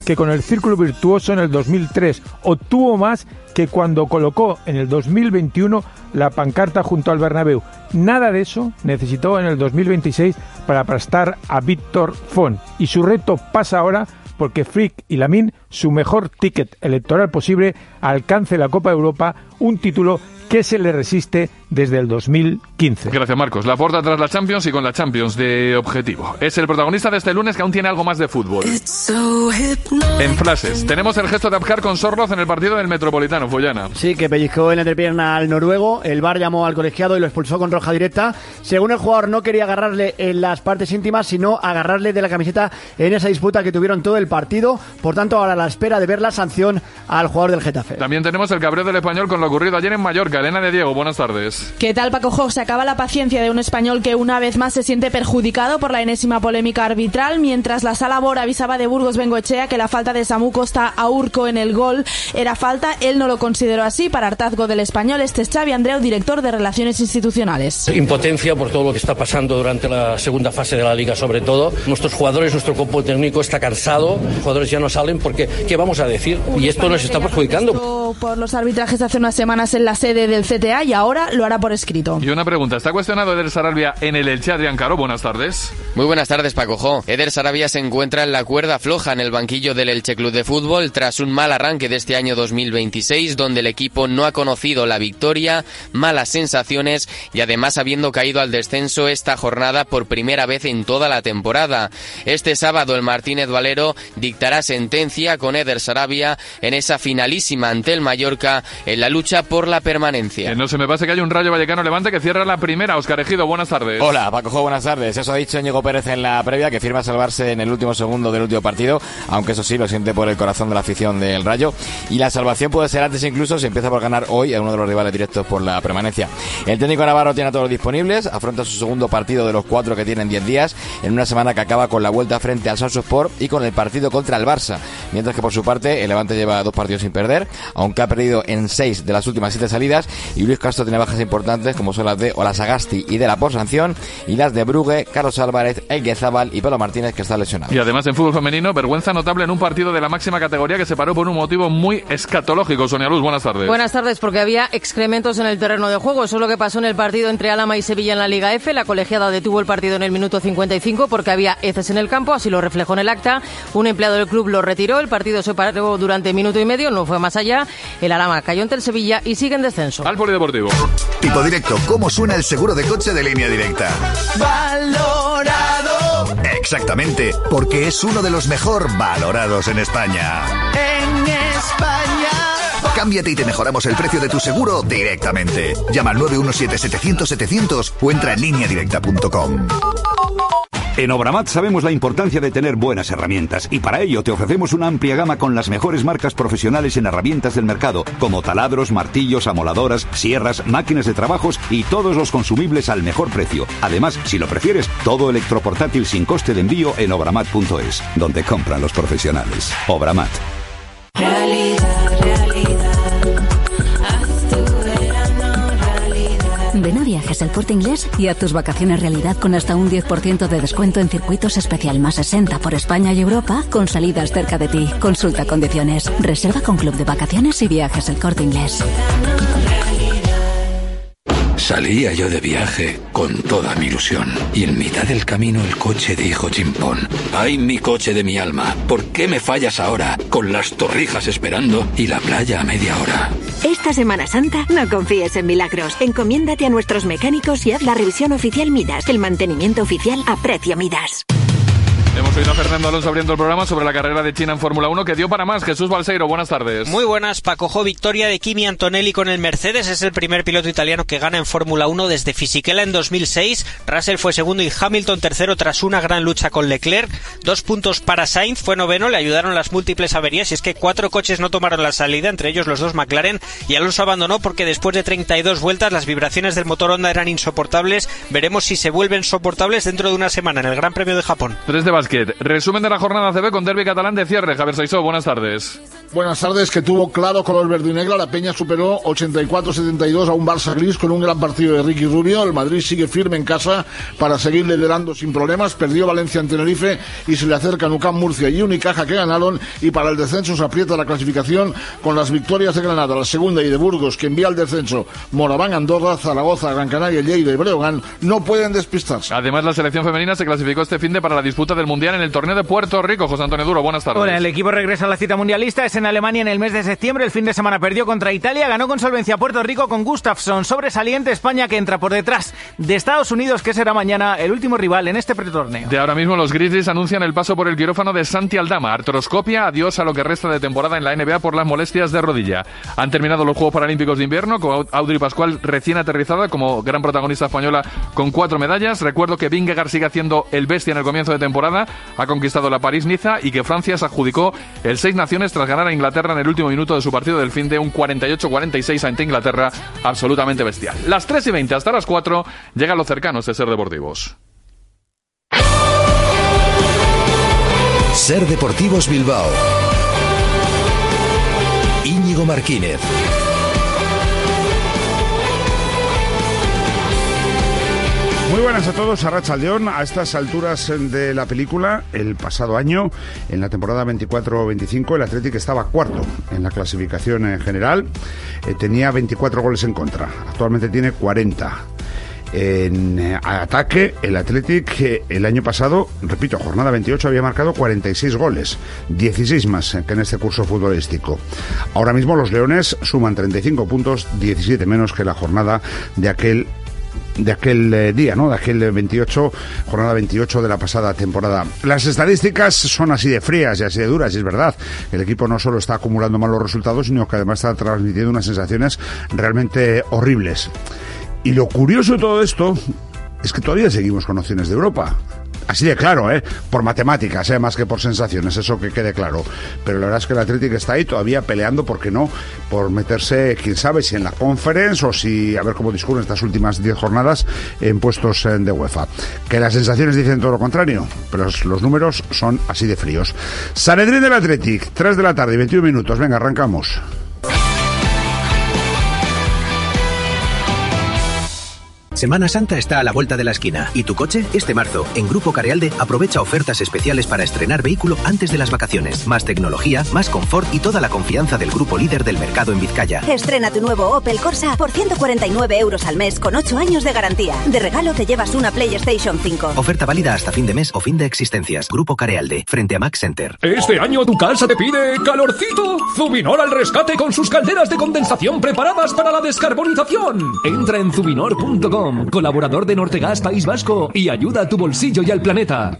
que con el Círculo Virtuoso en el 2003, obtuvo más que cuando colocó en el 2021 la pancarta junto al Bernabéu. Nada de eso necesitó en el 2026 para aplastar a Víctor Font. Y su reto pasa ahora porque Frick y Lamine, su mejor ticket electoral posible, alcance la Copa de Europa, un título que se le resiste desde el 2015. Gracias, Marcos. Laporta tras la Champions y con la Champions de objetivo. Es el protagonista de este lunes, que aún tiene algo más de fútbol. En frases, tenemos el gesto de Abkar con Sorloz en el partido del Metropolitano, Follana. Sí, que pellizcó en la entrepierna al noruego. El VAR llamó al colegiado y lo expulsó con roja directa. Según el jugador, no quería agarrarle en las partes íntimas, sino agarrarle de la camiseta en esa disputa que tuvieron todo el partido. Por tanto, ahora a la espera de ver la sanción al jugador del Getafe. También tenemos el cabreo del Español con lo ocurrido ayer en Mallorca. Elena de Diego, buenas tardes. ¿Qué tal, Paco Jo? Se acaba la paciencia de un español que una vez más se siente perjudicado por la enésima polémica arbitral, mientras la Sala BOR avisaba de Burgos Bengoechea que la falta de Samu Costa a Urco en el gol era falta. Él no lo consideró así. Para hartazgo del español, este es Xavi Andreu, director de Relaciones Institucionales. Impotencia por todo lo que está pasando durante la segunda fase de la Liga, sobre todo. Nuestros jugadores, nuestro cuerpo técnico está cansado. Los jugadores ya no salen porque, ¿qué vamos a decir? Y esto nos está perjudicando. Por los arbitrajes hace unas semanas en la sede del CTA y ahora lo hará por escrito. Y una pregunta, ¿está cuestionado Eder Sarabia en el Elche? Adrián Caro, buenas tardes. Muy buenas tardes, Paco Jo. Eder Sarabia se encuentra en la cuerda floja en el banquillo del Elche Club de Fútbol tras un mal arranque de este año 2026, donde el equipo no ha conocido la victoria, malas sensaciones y además habiendo caído al descenso esta jornada por primera vez en toda la temporada. Este sábado el Martínez Valero dictará sentencia con Eder Sarabia en esa finalísima ante el Mallorca en la lucha por la permanencia. No se me pase que hay un Rayo Vallecano Levante que cierra la primera. Óscar Ejido, buenas tardes. Hola, Paco Jo, buenas tardes. Eso ha dicho Íñigo Pérez en la previa, que firma salvarse en el último segundo del último partido, aunque eso sí, lo siente por el corazón de la afición del Rayo. Y la salvación puede ser antes incluso si empieza por ganar hoy a uno de los rivales directos por la permanencia. El técnico navarro tiene a todos disponibles, afronta su segundo partido de los 4 que tienen 10 días, en una semana que acaba con la vuelta frente al Salzburgo y con el partido contra el Barça. Mientras que por su parte, el Levante lleva 2 partidos sin perder, aunque ha perdido en 6 de las últimas 7 salidas, y Luis Castro tiene bajas importantes como son las de Olasagasti y de la por sanción, y las de Brugge, Carlos Álvarez, Elguezábal y Pablo Martínez, que está lesionado. Y además en fútbol femenino, vergüenza notable en un partido de la máxima categoría que se paró por un motivo muy escatológico. Sonia Luz, buenas tardes. Buenas tardes, porque había excrementos en el terreno de juego. Eso es lo que pasó en el partido entre Álava y Sevilla en la Liga F. La colegiada detuvo el partido en el minuto 55 porque había heces en el campo, así lo reflejó en el acta. Un empleado del club lo retiró, el partido se paró durante minuto y medio, no fue más allá. El Álava cayó ante el Sevilla y sigue en descenso. Al polideportivo. Tipo directo, ¿cómo suena el seguro de coche de Línea Directa? ¡Valorado! Exactamente, porque es uno de los mejor valorados en España. En España. Cámbiate y te mejoramos el precio de tu seguro directamente. Llama al 917-700-700 o entra en lineadirecta.com. En Obramat sabemos la importancia de tener buenas herramientas y para ello te ofrecemos una amplia gama con las mejores marcas profesionales en herramientas del mercado, como taladros, martillos, amoladoras, sierras, máquinas de trabajos y todos los consumibles al mejor precio. Además, si lo prefieres, todo electroportátil sin coste de envío en obramat.es, donde compran los profesionales. Obramat. Ven a Viajes El Corte Inglés y haz tus vacaciones realidad con hasta un 10% de descuento en circuitos especial más 60 por España y Europa con salidas cerca de ti. Consulta condiciones. Reserva con Club de Vacaciones y Viajes El Corte Inglés. Salía yo de viaje con toda mi ilusión y en mitad del camino el coche dijo chimpón: ¡ay, mi coche de mi alma! ¿Por qué me fallas ahora? Con las torrijas esperando y la playa a media hora. Esta Semana Santa no confíes en milagros. Encomiéndate a nuestros mecánicos y haz la revisión oficial Midas, el mantenimiento oficial a precio Midas. Hemos oído a Fernando Alonso abriendo el programa sobre la carrera de China en Fórmula 1 que dio para más. Jesús Balseiro, buenas tardes. Muy buenas, Paco Jo. Victoria de Kimi Antonelli con el Mercedes. Es el primer piloto italiano que gana en Fórmula 1 desde Fisichella en 2006. Russell fue segundo y Hamilton tercero tras una gran lucha con Leclerc. 2 puntos para Sainz, fue noveno, le ayudaron las múltiples averías y es que 4 coches no tomaron la salida, entre ellos los 2 McLaren, y Alonso abandonó porque después de 32 vueltas las vibraciones del motor Honda eran insoportables. Veremos si se vuelven soportables dentro de una semana en el Gran Premio de Japón. 3 de básquet. Resumen de la jornada ACB con derbi catalán de cierre. Javier Saisó, buenas tardes. Buenas tardes, que tuvo claro color verde y negro. La Peña superó 84-72 a un Barça gris con un gran partido de Ricky Rubio. El Madrid sigue firme en casa para seguir liderando sin problemas. Perdió Valencia en Tenerife y se le acercan UCAM Murcia y Unicaja, que ganaron. Y para el descenso se aprieta la clasificación con las victorias de Granada, la segunda, y de Burgos, que envía al descenso Moraván, Andorra, Zaragoza, Gran Canaria, Lleida y Breogán. No pueden despistarse. Además, la selección femenina se clasificó este finde para la disputa del Mundial en el torneo de Puerto Rico. José Antonio Duro, buenas tardes. Hola, el equipo regresa a la cita mundialista. Es en Alemania en el mes de septiembre. El fin de semana perdió contra Italia. Ganó con solvencia Puerto Rico con Gustafsson. Sobresaliente España, que entra por detrás de Estados Unidos, que será mañana el último rival en este pretorneo. De ahora mismo los Grizzlies anuncian el paso por el quirófano de Santi Aldama. Artroscopia, adiós a lo que resta de temporada en la NBA por las molestias de rodilla. Han terminado los Juegos Paralímpicos de Invierno con Audrey Pascual recién aterrizada como gran protagonista española con 4 medallas. Recuerdo que Vingegaard sigue haciendo el bestia en el comienzo de temporada. Ha conquistado la París-Niza y que Francia se adjudicó el 6 Naciones tras ganar a Inglaterra en el último minuto de su partido del fin de un 48-46 ante Inglaterra, absolutamente bestial. Las 3:20 hasta las 4 llegan los cercanos de Ser Deportivos. Ser Deportivos Bilbao. Íñigo Martínez. Muy buenas a todos, arratsaldeón. A estas alturas de la película, el pasado año, en la temporada 24-25, el Athletic estaba cuarto en la clasificación en general. Tenía 24 goles en contra. Actualmente tiene 40. En ataque, el Athletic el año pasado, repito, jornada 28, había marcado 46 goles, 16 más que en este curso futbolístico. Ahora mismo los Leones suman 35 puntos, 17 menos que la jornada de aquel día, ¿no? De aquel 28, jornada 28 de la pasada temporada. Las estadísticas son así de frías y así de duras, y es verdad. El equipo no solo está acumulando malos resultados, sino que además está transmitiendo unas sensaciones realmente horribles. Y lo curioso de todo esto es que todavía seguimos con opciones de Europa. Así de claro, por matemáticas, más que por sensaciones, eso que quede claro. Pero la verdad es que el Athletic está ahí todavía peleando, ¿por qué no?, por meterse, quién sabe, si en la Conference o si, a ver cómo discurren estas últimas 10 jornadas en puestos de UEFA. Que las sensaciones dicen todo lo contrario, pero los números son así de fríos. Sanedrín del Athletic, 3 de la tarde y 21 minutos. Venga, arrancamos. Semana Santa está a la vuelta de la esquina. ¿Y tu coche? Este marzo, en Grupo Carealde, aprovecha ofertas especiales para estrenar vehículo antes de las vacaciones. Más tecnología, más confort y toda la confianza del grupo líder del mercado en Vizcaya. Estrena tu nuevo Opel Corsa por 149 euros al mes con 8 años de garantía. De regalo te llevas una PlayStation 5. Oferta válida hasta fin de mes o fin de existencias. Grupo Carealde, frente a Max Center. Este año tu casa te pide calorcito. Zubinor al rescate con sus calderas de condensación preparadas para la descarbonización. Entra en zubinor.com. Colaborador de Nortegas País Vasco y ayuda a tu bolsillo y al planeta.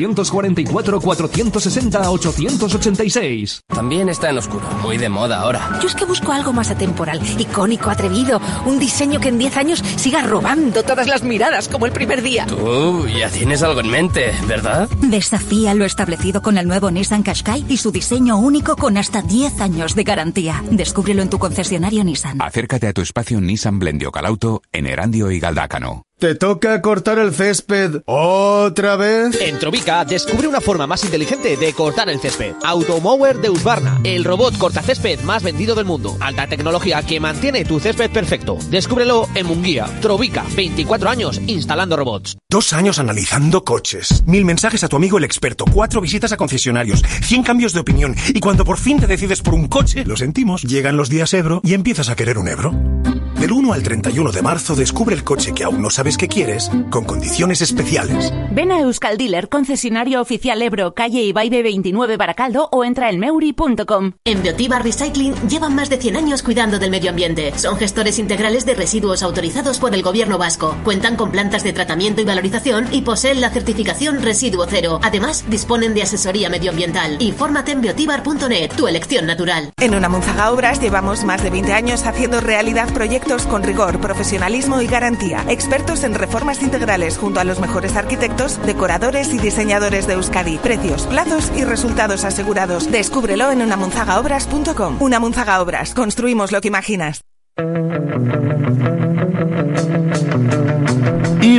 944-460-886. También está en oscuro, muy de moda ahora. Yo es que busco algo más atemporal, icónico, atrevido. Un diseño que en 10 años siga robando todas las miradas como el primer día. Tú ya tienes algo en mente, ¿verdad? Desafía lo establecido con el nuevo Nissan Qashqai y su diseño único con hasta 10 años de garantía. Descúbrelo en tu concesionario Nissan. Acércate a tu espacio Nissan Blendio Calauto en Erandio y Galdácano. ¿Te toca cortar el césped otra vez? En Trovica descubre una forma más inteligente de cortar el césped. Automower de Husqvarna, el robot cortacésped más vendido del mundo. Alta tecnología que mantiene tu césped perfecto. Descúbrelo en Munguía. Trovica, 24 años instalando robots. 2 años analizando coches. 1000 mensajes a tu amigo el experto. 4 visitas a concesionarios. 100 cambios de opinión. Y cuando por fin te decides por un coche, lo sentimos, llegan los días Ebro y empiezas a querer un Ebro. Del 1 al 31 de marzo descubre el coche que aún no sabes que quieres, con condiciones especiales. Ven a Euskal Dealer, concesionario oficial Ebro, calle Ibaide 29 Baracaldo, o entra en meuri.com. En Biotiba Recycling llevan más de 100 años cuidando del medio ambiente. Son gestores integrales de residuos autorizados por el gobierno vasco. Cuentan con plantas de tratamiento y valorización y poseen la certificación Residuo Cero. Además, disponen de asesoría medioambiental. Infórmate en biotibar.net, tu elección natural. En Unamunzaga Obras llevamos más de 20 años haciendo realidad proyectos con rigor, profesionalismo y garantía. Expertos en reformas integrales junto a los mejores arquitectos, decoradores y diseñadores de Euskadi. Precios, plazos y resultados asegurados. Descúbrelo en unamunzagaobras.com. Unamunzaga Obras. Construimos lo que imaginas. Y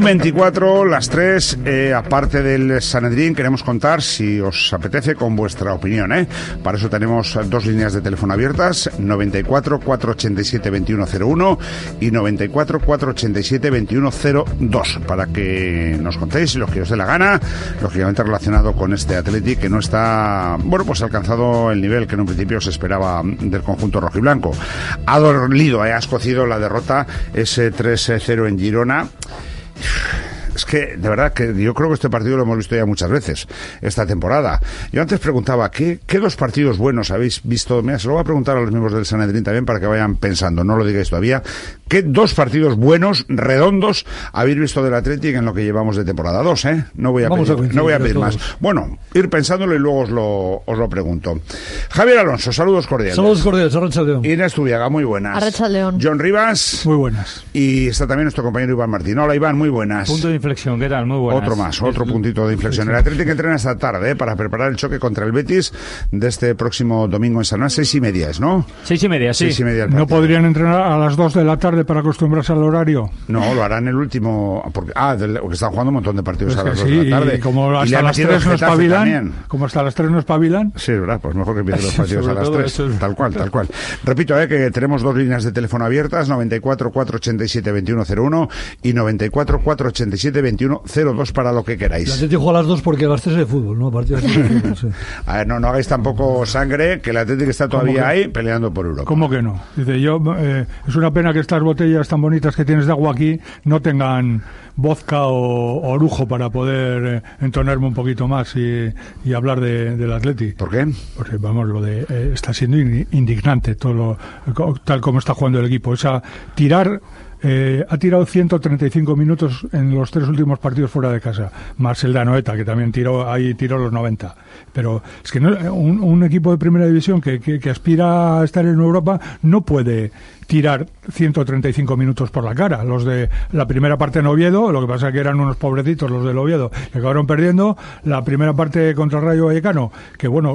24, las 3, aparte del Sanedrín, queremos contar, si os apetece, con vuestra opinión, ¿eh? Para eso tenemos 2 líneas de teléfono abiertas, 94 487 2101 y 94 487 2102, para que nos contéis lo que os dé la gana, lógicamente relacionado con este Athletic, que no está, bueno, pues ha alcanzado el nivel que en un principio se esperaba del conjunto rojiblanco. Ha dolido, ha escocido la derrota, ese 3-0 en Girona. Es que, de verdad, que yo creo que este partido lo hemos visto ya muchas veces esta temporada. Yo antes preguntaba, ¿qué 2 partidos buenos habéis visto? Mira, se lo voy a preguntar a los miembros del Sanedrín también para que vayan pensando, no lo digáis todavía. ¿Qué 2 partidos buenos, redondos, habéis visto del Athletic en lo que llevamos de temporada? 2, ¿eh? No voy a pedir más. Bueno, ir pensándolo y luego os lo pregunto. Javier Alonso, saludos cordiales. Saludos cordiales, Arrachaldeón. Inés Tubiaga, muy buenas. Arrachaldeón. John Rivas. Muy buenas. Y está también nuestro compañero Iván Martín. Hola, Iván, muy buenas. Punto de inflexión, ¿qué tal? Muy buenas. Otro puntito de inflexión. El Athletic entrena esta tarde, para preparar el choque contra el Betis de este próximo domingo en San Juan. 6:30 es, ¿no? 6:30, sí. 6:30 ¿No podrían entrenar a las 2 de la tarde para acostumbrarse al horario? No, lo harán el último, porque están jugando un montón de partidos a las 2 sí, de la tarde. Y como hasta las 3 no espabilan, sí, verdad, pues mejor que empiecen los partidos a las 3. Tal cual. Repito, que tenemos 2 líneas de teléfono abiertas, 94 487 2101 y 94 487 2102 para lo que queráis. El Atlético juega a las 2 porque a las 3 de fútbol, ¿no? A partir de fútbol, sí. A ver, no hagáis tampoco sangre, que el Atlético está todavía ahí peleando por Europa. ¿Cómo que no? Dice, es una pena que estas botellas tan bonitas que tienes de agua aquí no tengan vodka o orujo para poder entonarme un poquito más y hablar del Atleti. ¿Por qué? Porque, vamos, está siendo indignante todo tal como está jugando el equipo. Ha tirado 135 minutos en los 3 últimos partidos fuera de casa, más el de Anoeta, que también tiró los 90. Pero es que un equipo de primera división que aspira a estar en Europa no puede tirar 135 minutos por la cara. Los de la primera parte en Oviedo, lo que pasa es que eran unos pobrecitos los del Oviedo, que acabaron perdiendo. La primera parte contra el Rayo Vallecano, que bueno,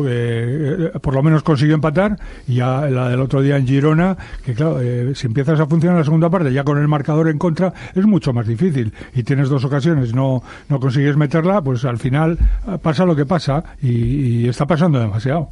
por lo menos consiguió empatar, y ya la del otro día en Girona, que claro, si empiezas a funcionar la segunda parte ya con el marcador en contra, es mucho más difícil, y tienes 2 ocasiones, no consigues meterla, pues al final pasa lo que pasa, y está pasando demasiado.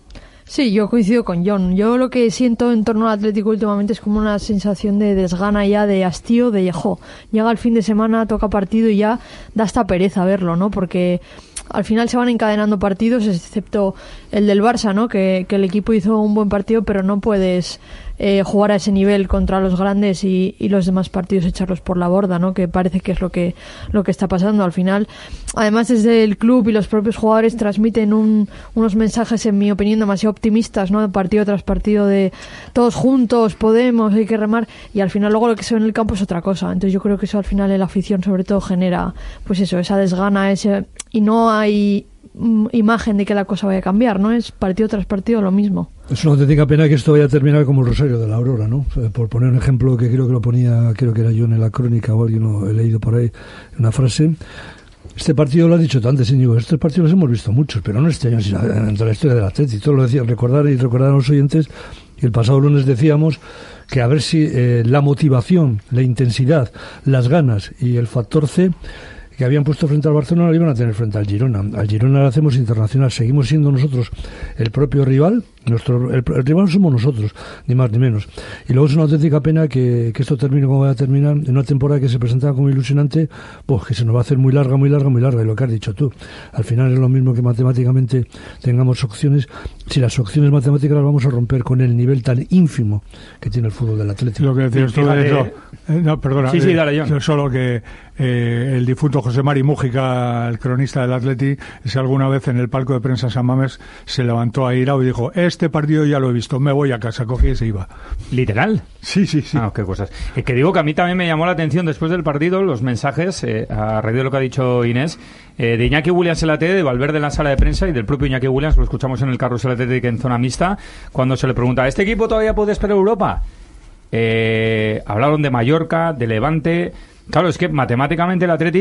Sí, yo coincido con John. Yo lo que siento en torno al Atlético últimamente es como una sensación de desgana ya, de hastío, de llega el fin de semana, toca partido y ya da hasta pereza verlo, ¿no? Porque al final se van encadenando partidos, excepto el del Barça, ¿no? Que el equipo hizo un buen partido, pero no puedes jugar a ese nivel contra los grandes y los demás partidos echarlos por la borda, ¿no? Que parece que es lo que está pasando al final. Además, desde el club y los propios jugadores transmiten unos mensajes, en mi opinión, demasiado optimistas, ¿no? De partido tras partido, de todos juntos, podemos, hay que remar, y al final luego lo que se ve en el campo es otra cosa. Entonces yo creo que eso al final en la afición sobre todo genera, pues eso, esa desgana, y no hay imagen de que la cosa vaya a cambiar, ¿no? Es partido tras partido lo mismo. Es una auténtica pena que esto vaya a terminar como el Rosario de la Aurora, ¿no? Por poner un ejemplo que creo que lo ponía, creo que era yo en la crónica o alguien lo he leído por ahí, una frase. Este partido, lo has dicho tú antes, Íñigo, estos partidos los hemos visto muchos, pero no este año, sino en toda la historia del Atleti. Todo lo decía, recordar a los oyentes, y el pasado lunes decíamos que a ver si la motivación, la intensidad, las ganas y el factor C que habían puesto frente al Barcelona lo iban a tener frente al Girona. Al Girona lo hacemos internacional, seguimos siendo nosotros el propio rival, el rival somos nosotros, ni más ni menos. Y luego es una auténtica pena que esto termine como va a terminar, en una temporada que se presentaba como ilusionante, pues que se nos va a hacer muy larga, y lo que has dicho tú. Al final es lo mismo que matemáticamente tengamos opciones, si las opciones matemáticas las vamos a romper con el nivel tan ínfimo que tiene el fútbol del Atlético. Lo que decías tú de eso, no, perdona, sí, dale, John. Solo que el difunto José Mari Mújica, el cronista del Atleti, si alguna vez en el palco de prensa San Mamés se levantó airado y dijo: este partido ya lo he visto, me voy a casa, cogí y se iba. ¿Literal? Sí. Ah, qué cosas. Que digo que a mí también me llamó la atención después del partido los mensajes, a raíz de lo que ha dicho Inés, de Iñaki Williams en la tele, de Valverde en la sala de prensa y del propio Iñaki Williams, lo escuchamos en el Carrusel Atlético en zona mixta, cuando se le pregunta: ¿este equipo todavía puede esperar Europa? Hablaron de Mallorca, de Levante. Claro, es que matemáticamente el Athletic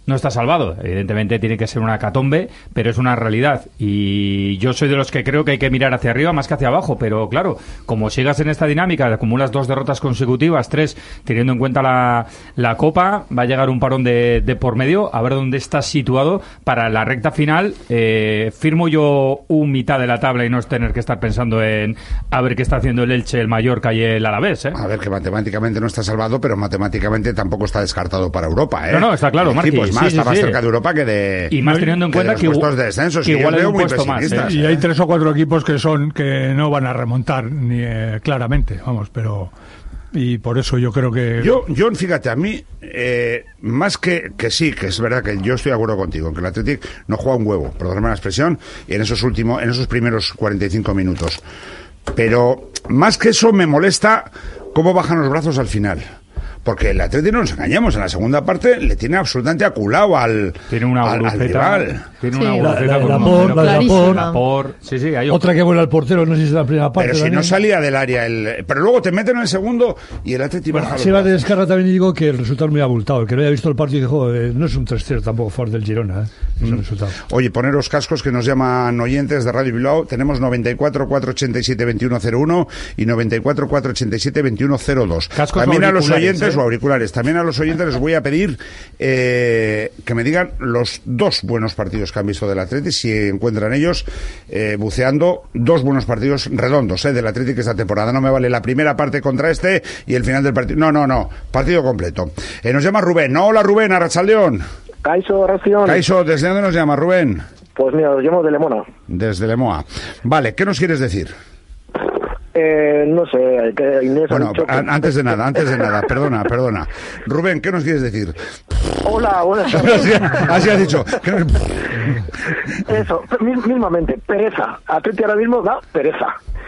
no está salvado. Evidentemente tiene que ser una hecatombe, pero es una realidad. Y yo soy de los que creo que hay que mirar hacia arriba más que hacia abajo. Pero claro, como sigas en esta dinámica, acumulas 2 derrotas consecutivas, 3, teniendo en cuenta la Copa, va a llegar un parón de por medio, a ver dónde estás situado para la recta final. Firmo yo un mitad de la tabla y no tener que estar pensando en a ver qué está haciendo el Elche, el Mallorca y el Alavés. A ver, que matemáticamente no está salvado, pero matemáticamente tampoco está descartado para Europa. No, está claro, Marqui. Está más cerca de Europa que de... Y más teniendo en cuenta que puestos de descenso. Que igual hay un puesto más. Y hay 3 o 4 equipos que no van a remontar, claramente, vamos, pero... Y por eso yo creo que... Yo fíjate, a mí, más que sí, que es verdad que yo estoy de acuerdo contigo, que el Athletic no juega un huevo, perdóname la expresión, y en esos primeros 45 minutos. Pero más que eso me molesta cómo bajan los brazos al final. Porque el Atlético, no nos engañamos, en la segunda parte le tiene absolutamente aculado al rival. Tiene una burbujeta por hay otra que vuela al portero, no sé si es la primera parte. Pero si no salía del área, pero luego te meten en el segundo y el Atlético baja. Se va de descarga también y digo que el resultado es muy abultado. El que no haya visto el partido dijo, no es un 3-0 tampoco favor del Girona, es el resultado. Oye, poneros cascos que nos llaman oyentes de Radio Bilbao. Tenemos 94 487 2101 y 94 487 2102. También a los oyentes o auriculares. También a los oyentes les voy a pedir que me digan los 2 buenos partidos que han visto del Athletic, si encuentran ellos buceando 2 buenos partidos redondos del Athletic esta temporada. No me vale la primera parte contra y el final del partido. No, partido completo. Nos llama Rubén. Hola Rubén, Arratsaldeón. Caixo, Ración. Caixo, ¿desde dónde nos llama Rubén? Pues mira, os llamo de Lemona. Desde Lemoa. Vale, ¿qué nos quieres decir? No sé, que Inés bueno, ha dicho que... antes de nada, perdona. Rubén, ¿qué nos quieres decir? Hola, buenas tardes. Así has dicho. Eso, mismamente, pereza. Atleti ahora mismo da pereza.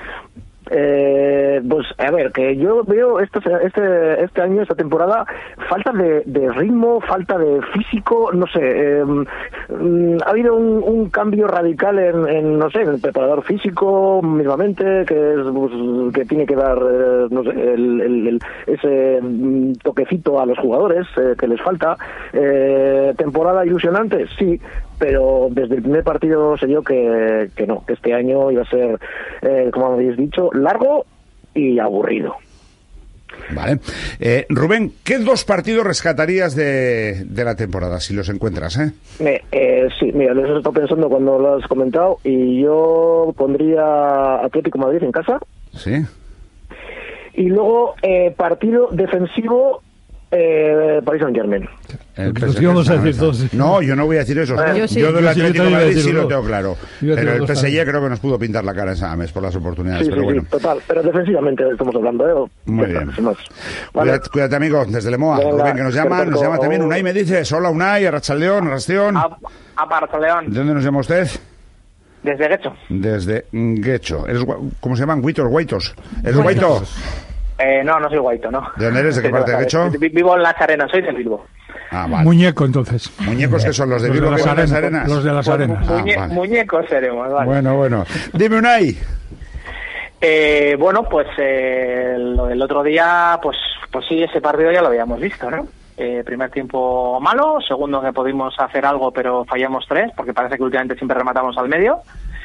Pues a ver, que yo veo este año, esta temporada, falta de ritmo, falta de físico, no sé, ha habido un cambio radical en no sé, en el preparador físico mismamente, que tiene que dar no sé, ese toquecito a los jugadores que les falta. Temporada ilusionante, sí, pero desde el primer partido se dio que no, que este año iba a ser, como habéis dicho, largo y aburrido. Vale. Rubén, ¿qué 2 partidos rescatarías de la temporada, si los encuentras? Sí, mira, les he estado pensando cuando lo has comentado, y yo pondría Atlético Madrid en casa. Sí. Y luego, partido defensivo, Paris Saint-Germain. Vamos a decir todos. No, yo no voy a decir eso. Yo del Atlético de Madrid sí lo tengo claro. Pero el PSG creo que nos pudo pintar la cara en Sames por las oportunidades. Sí, pero bueno. Sí, total. Pero defensivamente estamos hablando. Muy bien. Vale. Cuídate, amigo, desde Lemoa. Rubén, que nos llama también Unai, me dices. Hola, Unai, Arratsaldeón, Arrastión. A Arratsaldeón. ¿De dónde nos llama usted? Desde Guecho. Desde Guecho. ¿Cómo se llaman? ¿Guaitos? ¿Eres Guaito? No soy Guaito, no. ¿De dónde eres? ¿De qué parte de Guecho? Vivo en Las Arenas, soy de Bilbo. Ah, vale. Muñeco, entonces. ¿Muñecos que son los de Bilbo, que van a las arenas? Los de las arenas. Vale. Muñecos seremos, vale. Bueno. Dime, Unai. Bueno, pues lo del otro día, pues sí, ese partido ya lo habíamos visto, ¿no? Primer tiempo malo, segundo que pudimos hacer algo pero fallamos 3, porque parece que últimamente siempre rematamos al medio.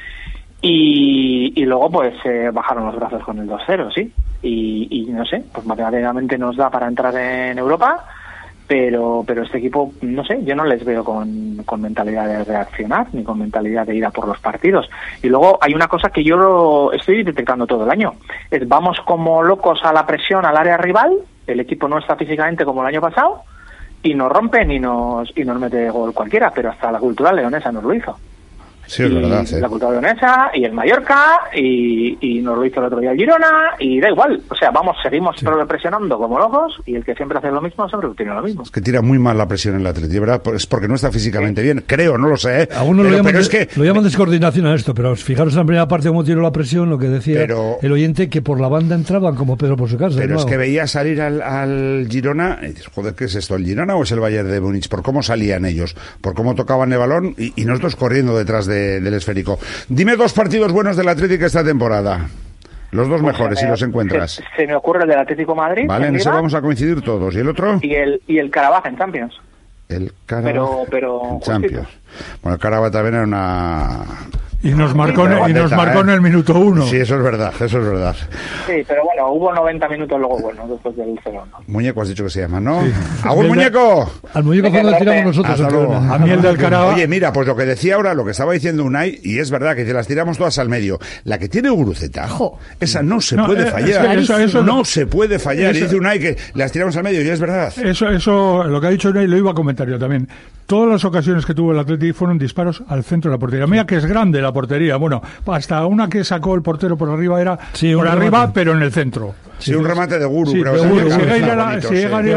Y luego pues bajaron los brazos con el 2-0, sí. Y no sé, pues matemáticamente nos da para entrar en Europa, pero este equipo, no sé, yo no les veo con mentalidad de reaccionar ni con mentalidad de ir a por los partidos. Y luego hay una cosa que yo estoy detectando todo el año, es vamos como locos a la presión al área rival, el equipo no está físicamente como el año pasado y nos rompen y nos mete gol cualquiera, pero hasta la Cultural Leonesa nos lo hizo. Sí, es verdad. La Cultural Leonesa y el Mallorca y nos lo hizo el otro día el Girona y da igual, o sea, seguimos presionando como locos y el que siempre hace lo mismo siempre tiene lo mismo. Es que tira muy mal la presión en la Atleti, ¿verdad? Es porque no está físicamente bien, creo, no lo sé. Aún no lo llaman descoordinación a esto, pero fijaros en la primera parte cómo tiró la presión, lo que decía el oyente, que por la banda entraban como Pedro por su casa. Pero es que veía salir al Girona y dices, joder, ¿qué es esto? ¿El Girona o es el Bayern de Múnich? Por cómo salían ellos, por cómo tocaban el balón y nosotros corriendo detrás del esférico. Dime 2 partidos buenos del Atlético esta temporada. Los 2 mejores, si los encuentras. Se me ocurre el del Atlético Madrid. Vale, en eso vamos a coincidir todos. ¿Y el otro? Y el Carabaj en Champions. El Karabakh pero Champions. Bueno, el Karabakh también era una... Y nos marcó en el minuto 1. Sí, eso es verdad. Sí, pero bueno, hubo 90 minutos luego buenos después del 0-1. Muñeco has dicho que se llama, ¿no? Sí. ¡Agur, muñeco! Al muñeco cuando lo tiramos nosotros. A mí el del Karabakh. Oye, mira, pues lo que decía ahora, lo que estaba diciendo Unai, y es verdad que las tiramos todas al medio. La que tiene Guruceta, esa no se puede fallar. Eso no se puede fallar. Y dice Unai que las tiramos al medio, y es verdad. Eso, lo que ha dicho Unai, lo iba a comentar yo también. Todas las ocasiones que tuvo el Atleti fueron disparos al centro de la portería. Mira que es grande la portería. Bueno, hasta una que sacó el portero por arriba era por arriba, pero en el centro. Sí, un remate de Guru, creo. Si llega a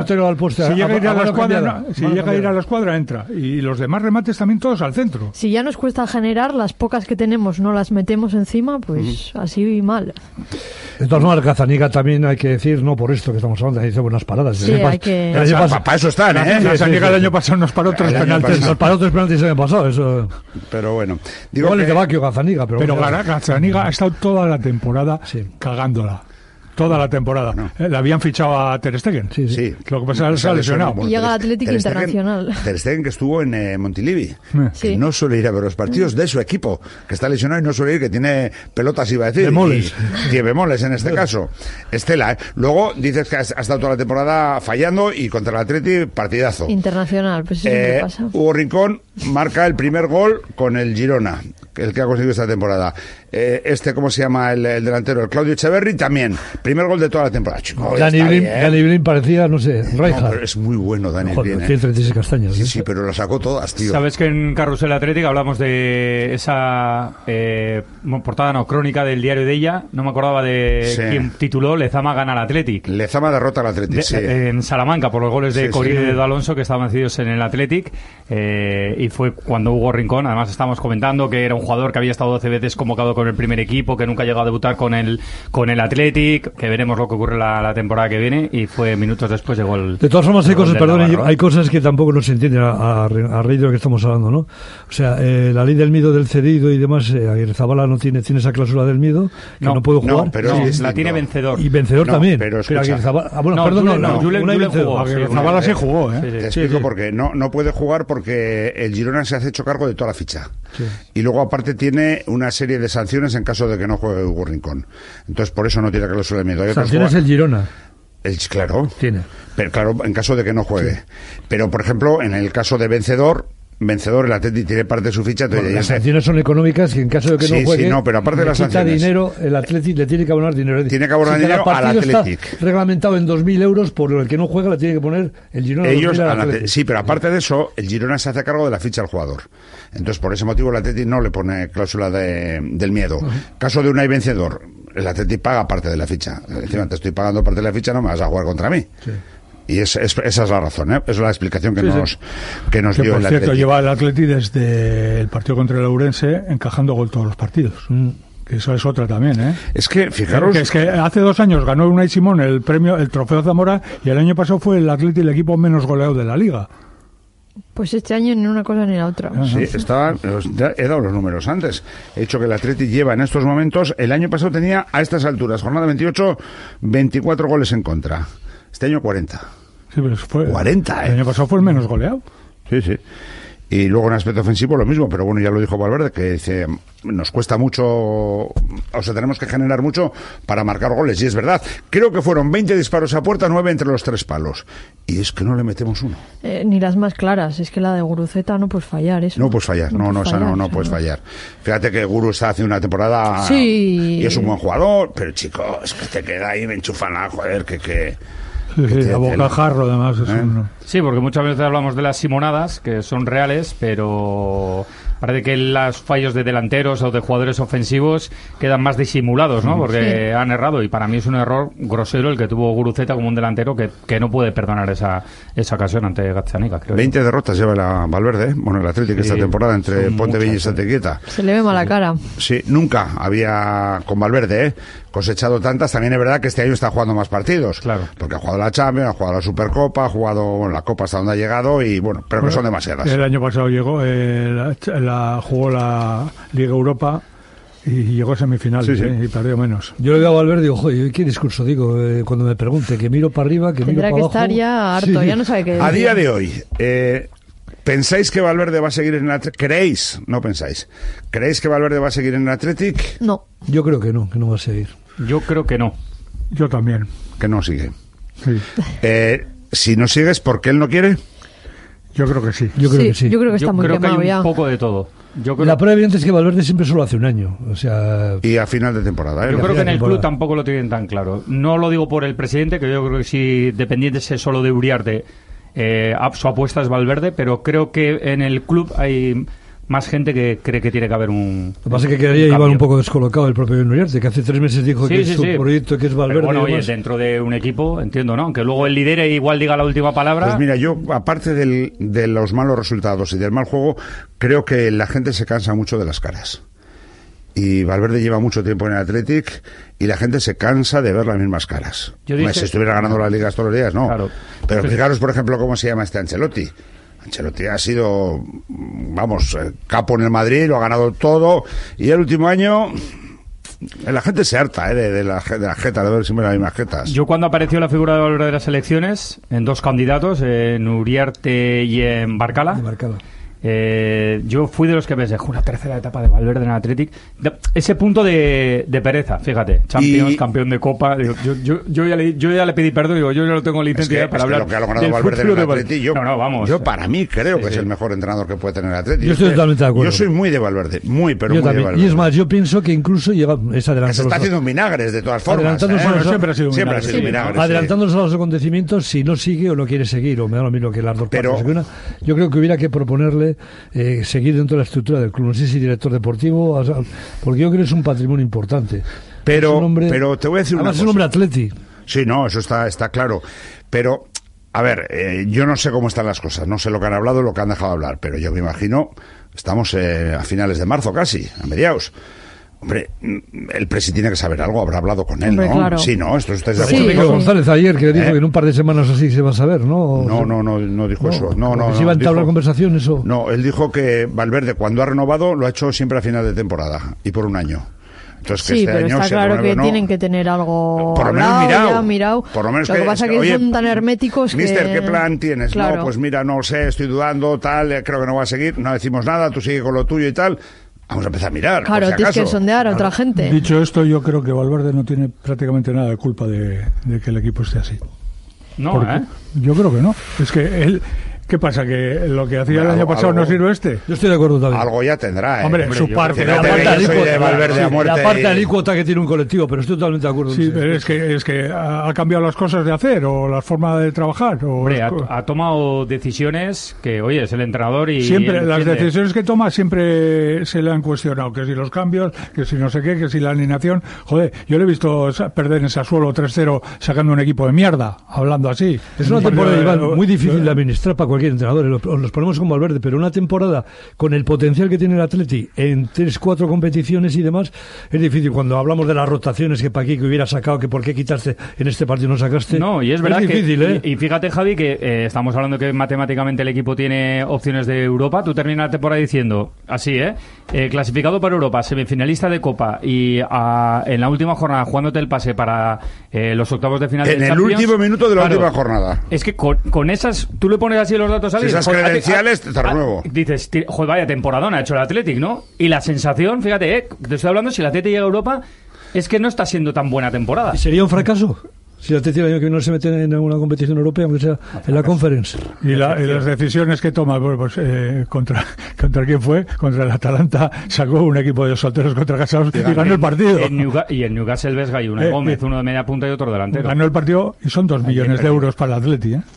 ir a la escuadra, entra. Y los demás remates también todos al centro. Si ya nos cuesta generar, las pocas que tenemos no las metemos encima, pues así mal. De todas maneras, Gazzaniga también hay que decir, no por esto que estamos hablando, hizo buenas paradas. Sí, hay que... Para eso están, ¿eh? Gazzaniga el año pasado nos paró 3 penaltis. Nos paró 3 penaltis el año pasado, eso... Pero bueno... Igual es de Baquio Gazzaniga, pero Gazzaniga ha estado toda la temporada cagándola. Toda la temporada. No. Le habían fichado a Ter Stegen. Sí. Lo que pasa es que se ha lesionado. Y llega al Atlético Internacional. Ter Stegen, que estuvo en Montilivi. Que no suele ir a ver los partidos de su equipo, que está lesionado y no suele ir, que tiene pelotas, iba a decir. Bemoles. Tiene bemoles en este caso. Estela, ¿eh? Luego dices que ha estado toda la temporada fallando y contra el Atleti, partidazo. Internacional, pues eso es lo que pasa. Hugo Rincón marca el primer gol con el Girona, el que ha conseguido esta temporada. ¿Cómo se llama el delantero? El Claudio Echeverri también. Primer gol de toda la temporada, chico. Dani Blin parecía, no sé, Rijkaard. Pero es muy bueno Dani Blin. Tiene 36 castañas. Sí, pero lo sacó todas, tío. Sabes que en Carrusel Atlético hablamos de esa portada crónica del diario de ella. No me acordaba de quién tituló Lezama gana al Athletic. Lezama derrota al Athletic, en Salamanca, por los goles de Corín y de Alonso, que estaban cedidos en el Athletic. Y fue cuando Hugo Rincón, además estábamos comentando que era un jugador que había estado 12 veces convocado con el primer equipo, que nunca llegó a debutar con el Athletic, que veremos lo que ocurre la temporada que viene, y fue minutos después llegó el... De todas formas hay cosas que tampoco no se entienden a raíz de lo que estamos hablando, ¿no? O sea, la ley del miedo del cedido y demás, Aguirrezabala no tiene esa cláusula del miedo, que no puede jugar. No, pero la tiene Vencedor. Y Vencedor también. Pero Aguirrezabala... Julen jugó. Aguirrezabala sí jugó, ¿eh? Te explico por qué. No puede jugar porque el Girona se hace hecho cargo de toda la ficha. Sí. Y luego aparte tiene una serie de sanciones en caso de que no juegue Hugo Rincón. Entonces por eso no tiene cláusula de miedo. ¿Sanciones el Girona? Claro. Tiene. Pero claro, en caso de que no juegue. Sí. Pero por ejemplo, en el caso de Vencedor, el Atleti tiene parte de su ficha. Las sanciones son económicas y en caso de que no juegue, pero aparte de las sanciones, dinero, el Atleti le tiene que abonar dinero. Tiene que abonar dinero al Athletic. Está reglamentado en 2.000 euros, por el que no juega le tiene que poner el Girona. Sí, pero aparte de eso, el Girona se hace cargo de la ficha al jugador. Entonces, por ese motivo, el Atleti no le pone cláusula del miedo. Caso de Unai Vencedor, el Atleti paga parte de la ficha. Encima, te estoy pagando parte de la ficha, no me vas a jugar contra mí. Sí. Y esa es la razón, ¿eh? Esa es la explicación que nos dio el Atleti. Por cierto, lleva el Atleti desde el partido contra el Ourense encajando gol todos los partidos. Que eso es otra también, ¿eh? Es que, fijaros... Es que hace 2 años ganó Unai Simón el trofeo Zamora, y el año pasado fue el Atleti el equipo menos goleado de la Liga. Pues este año ni una cosa ni la otra. Sí, he dado los números antes. He dicho que el Atleti lleva en estos momentos, el año pasado tenía a estas alturas, jornada 28, 24 goles en contra. Este año 40. Sí, pero fue 40, ¿eh? El año pasado fue el menos goleado. Sí. Y luego en aspecto ofensivo lo mismo, pero bueno, ya lo dijo Valverde, que dice, nos cuesta mucho, o sea, tenemos que generar mucho para marcar goles, y es verdad. Creo que fueron 20 disparos a puerta, 9 entre los 3 palos. Y es que no le metemos uno. Ni las más claras, es que la de Guruceta no puedes fallar, eso. No puedes fallar, no puedes fallar. Fíjate que Guru está haciendo una temporada y es un buen jugador, pero chico, es que te queda ahí, me enchufan a joder, que a bocajarro además Sí, porque muchas veces hablamos de las simonadas, que son reales, pero parece que los fallos de delanteros o de jugadores ofensivos quedan más disimulados, ¿no? Porque han errado, y para mí es un error grosero el que tuvo Guruceta como un delantero que no puede perdonar esa ocasión ante Gazzaniga, creo. 20 derrotas lleva la Valverde, el Atlético esta temporada entre Pontevilla y Santequieta. Se le ve mala cara. Sí, nunca había con Valverde, cosechado tantas. También es verdad que este año está jugando más partidos, claro, porque ha jugado la Champions, ha jugado la Supercopa, ha jugado la Copa hasta donde ha llegado, y pero que son demasiadas. El año pasado jugó la Liga Europa Y llegó a semifinales, Sí. y perdió menos. Yo le digo a Valverde, digo, joder, ¿qué discurso digo? Cuando me pregunte, que miro para arriba, que Tendrá miro para que abajo. estar ya harto, ya no sabe qué decir. A día de hoy, ¿pensáis que Valverde va a seguir en el Athletic? ¿Creéis? No pensáis. ¿Creéis que Valverde va a seguir en el Athletic? No. Yo creo que no va a seguir. Yo creo que no. Yo también. Que no sigue. Sí. Si no sigues, ¿por qué él no quiere? Yo creo que sí. Yo creo que sí. Yo creo que está muy creo que quemado hay ya. un poco de todo. Yo creo, La prueba evidente es que Valverde siempre solo hace un año. O sea, Y a final de temporada, yo creo que en el temporada. club tampoco lo tienen tan claro. No lo digo por el presidente, que yo creo que si dependiese solo de Uriarte, su apuesta es Valverde, pero creo que en el club hay más gente que cree que tiene que haber un. Lo que pasa es que quedaría llevar un poco descolocado el propio Uriarte, que hace 3 meses dijo Sí, que sí, es su sí. proyecto, que es Valverde. Pero bueno, y oye, demás. dentro de un equipo, entiendo, ¿no? Aunque luego el lidere e igual diga la última palabra. Pues mira, yo, aparte de los malos resultados y del mal juego, creo que la gente se cansa mucho de las caras. Y Valverde lleva mucho tiempo en el Athletic y la gente se cansa de ver las mismas caras. Yo dije- Si estuviera ganando las ligas todos los días, no. Claro. Pero fijaros, por ejemplo, cómo se llama este Ancelotti. Ancelotti ha sido, vamos, capo en el Madrid, lo ha ganado todo. Y el último año, la gente se harta de la jeta, de ver siempre las mismas jetas. Yo cuando apareció la figura de Valverde de las elecciones, en 2 candidatos, en Uriarte y en Barcala, yo fui de los que pensé, una tercera etapa de Valverde en el Athletic. Ese punto de pereza, fíjate, Champions, campeón de Copa. Digo, yo ya le pedí perdón, digo, yo ya no tengo licencia para hablar lo que ha logrado del Valverde en futuro el de Athletic, yo, vamos. yo para mí creo que Sí, es sí. el mejor entrenador que puede tener el Athletic. Yo estoy totalmente de acuerdo. Yo soy muy de Valverde, pero Yo muy también. de Valverde. Y es más, yo pienso que incluso llega, es Que adelantando se está haciendo vinagres de todas formas. Adelantándonos a los- siempre ha sido Siempre ha vinagre. sido vinagres. adelantándonos a los acontecimientos, si no sigue o no quiere seguir, o me da lo mismo que las dos Pero- partes. Yo creo que hubiera que proponerle seguir dentro de la estructura del club. No sé si director deportivo, o sea, porque yo creo que es un patrimonio importante. Pero, Es un hombre- pero te voy a decir una además cosa. es un hombre atleti. Sí, no, eso está claro. Pero, a ver, yo no sé cómo están las cosas, no sé lo que han hablado, lo que han dejado hablar, pero yo me imagino, estamos a finales de marzo casi, a mediados. Hombre, el presi tiene que saber algo, habrá hablado con él, Hombre, ¿no? claro. Sí, ¿no? Esto estáis de Sí, acuerdo. Miguel González ayer que dijo ¿Eh? que en un par de semanas así se va a saber, ¿no? No dijo eso. No, que se iba a entablar conversación, eso. No, él dijo que Valverde, cuando ha renovado, lo ha hecho siempre a final de temporada y por un año. Entonces, que Sí, este pero año está se claro renueve que o no. tienen que tener algo Por lo menos hablado, mirado. ya mirado. Por lo menos que pasa que oye, son tan herméticos Mister, que... ¿qué plan tienes? Claro. No, pues mira, no sé, estoy dudando, tal, creo que no va a seguir, no decimos nada, tú sigue con lo tuyo y tal. Vamos a empezar a mirar. Claro, por si tienes que acaso. sondear a otra gente. Dicho esto, yo creo que Valverde no tiene prácticamente nada de culpa de que el equipo esté así. No, Porque yo creo que no. Es que él... ¿Qué pasa? ¿Que lo que hacía el año pasado no sirve este? Yo estoy de acuerdo también. Algo ya tendrá, ¿eh? Hombre, su parte. La parte de Valverde a muerte. La parte y- alícuota que tiene un colectivo, pero estoy totalmente de acuerdo. Sí, pero es que ha cambiado las cosas de hacer o la forma de trabajar. O Hombre, ha tomado decisiones que, oye, es el entrador y... siempre él las defiende. decisiones que toma siempre se le han cuestionado, que si los cambios, que si no sé qué, que si la alineación. Joder, yo le he visto perder en Sassuolo 3-0 sacando un equipo de mierda, hablando así. Es una temporada, Iván, muy difícil de administrar para cualquier entrenador. Los ponemos con Valverde, pero una temporada con el potencial que tiene el Atleti en 3-4 competiciones y demás, es difícil. Cuando hablamos de las rotaciones, que para aquí que hubiera sacado, que por qué quitaste en este partido no sacaste. No, y es verdad difícil, que... ¿eh? Y fíjate, Javi, que estamos hablando que matemáticamente el equipo tiene opciones de Europa. Tú terminas la temporada diciendo, así, clasificado para Europa, semifinalista de Copa y en la última jornada jugándote el pase para los octavos de final En de el Champions. último minuto de la Claro, última jornada. Es que con esas, tú le pones así los datos a Si alguien, esas joder, credenciales, te renuevo. dices, joder, vaya temporadón ha hecho el Athletic, ¿no? Y la sensación, fíjate, te estoy hablando, si el Athletic llega a Europa, es que no está siendo tan buena temporada. ¿Sería un fracaso? Si el Atleti el año que no se mete en alguna competición europea, aunque sea en la Conference. Y las decisiones que toma, pues, ¿contra quién fue? Contra el Atalanta, sacó un equipo de solteros contra casados y ganó el partido. Y en Newcastle ves hay uno Gómez, uno de media punta y otro delantero. Ganó el partido y son 2 millones de euros para el Atleti, ¿eh?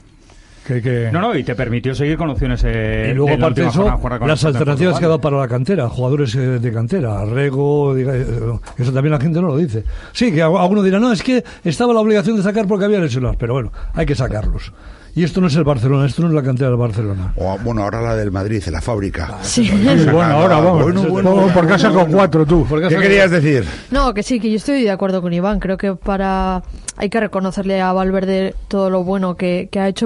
No, y te permitió seguir con opciones y luego, en la aparte de última eso, jornada, jugar con las el alternativas Portugal. que ha dado para la cantera, jugadores de cantera, Rego, eso también la gente no lo dice. Sí, que alguno dirá, no, es que estaba la obligación de sacar porque había lesionados, pero bueno, hay que sacarlos. Y esto no es el Barcelona, esto no es la cantera del Barcelona. O, bueno, ahora la del Madrid, en la fábrica. Sí. Bueno, ahora vamos. Bueno, por casa con 4 tú. ¿Qué querías decir? No, que sí, que yo estoy de acuerdo con Iván. Creo que hay que reconocerle a Valverde todo lo bueno que ha hecho, pero creo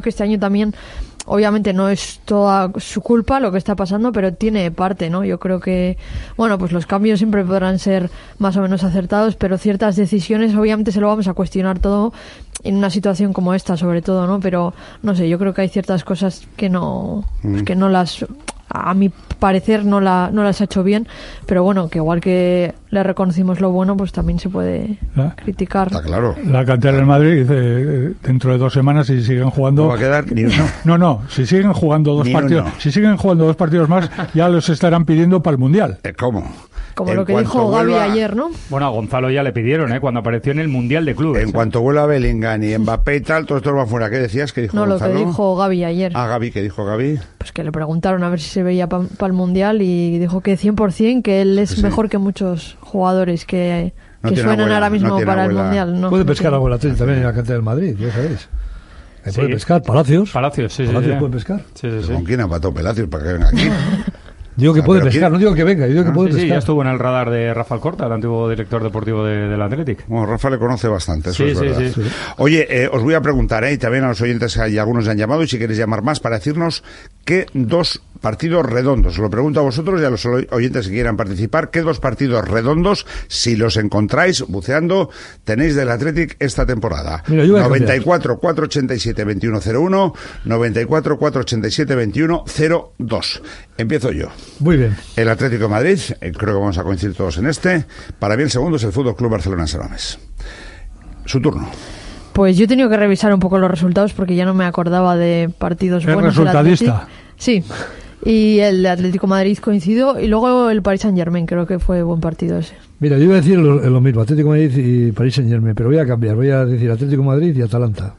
que este año también, obviamente no es toda su culpa lo que está pasando, pero tiene parte, ¿no? Yo creo que, bueno, pues los cambios siempre podrán ser más o menos acertados, pero ciertas decisiones obviamente se lo vamos a cuestionar todo en una situación como esta, sobre todo, ¿no? Pero, no sé, yo creo que hay ciertas cosas que no las... A mi parecer no las ha hecho bien, pero bueno, que igual que le reconocimos lo bueno, pues también se puede criticar. Está claro. La cantera del Madrid dice, dentro de 2 semanas, si siguen jugando... No va a quedar ni uno. No, si siguen jugando 2 partidos, si siguen jugando 2 partidos más, ya los estarán pidiendo para el Mundial. ¿Cómo? Como lo que dijo Gavi ayer, ¿no? Bueno, a Gonzalo ya le pidieron, cuando apareció en el Mundial de Clubes. En cuanto vuelva Bellingham y Mbappé y tal, todos estos van fuera. ¿Qué decías? ¿Qué dijo Gonzalo? Lo que dijo Gavi ayer. Gavi, ¿qué dijo Gavi? Pues que le preguntaron a ver si se veía para el Mundial y dijo que 100% que él es mejor que muchos jugadores que suenan ahora mismo para el Mundial. Puede pescar algo el Atlético también en la cantera del Madrid, ya sabéis. Puede pescar, Palacios. Sí. Puede pescar. Sí. ¿Con quién empató Palacios para que venga aquí? Digo que puede pescar, no digo que venga, digo que puede pescar. Sí, ya estuvo en el radar de Rafa Alcorta, el antiguo director deportivo del Athletic. Bueno, Rafa le conoce bastante, eso es verdad. Sí. Oye, os voy a preguntar, y también a los oyentes, hay algunos que han llamado, y si queréis llamar más, para decirnos qué 2 partidos redondos, os lo pregunto a vosotros y a los oyentes que quieran participar, qué 2 partidos redondos, si los encontráis buceando, tenéis del Athletic esta temporada. Mira, 94 487 2101, 94 487 2102. Empiezo yo. Muy bien. El Atlético de Madrid, creo que vamos a coincidir todos en este. Para mí el segundo es el Fútbol Club Barcelona San Mamés. Su turno. Pues yo he tenido que revisar un poco los resultados porque ya no me acordaba de partidos buenos. ¿Es resultadista? Sí. Y el de Atlético de Madrid coincido. Y luego el Paris Saint-Germain, creo que fue buen partido ese. Mira, yo iba a decir lo mismo, Atlético de Madrid y Paris Saint-Germain, pero voy a cambiar. Voy a decir Atlético de Madrid y Atalanta.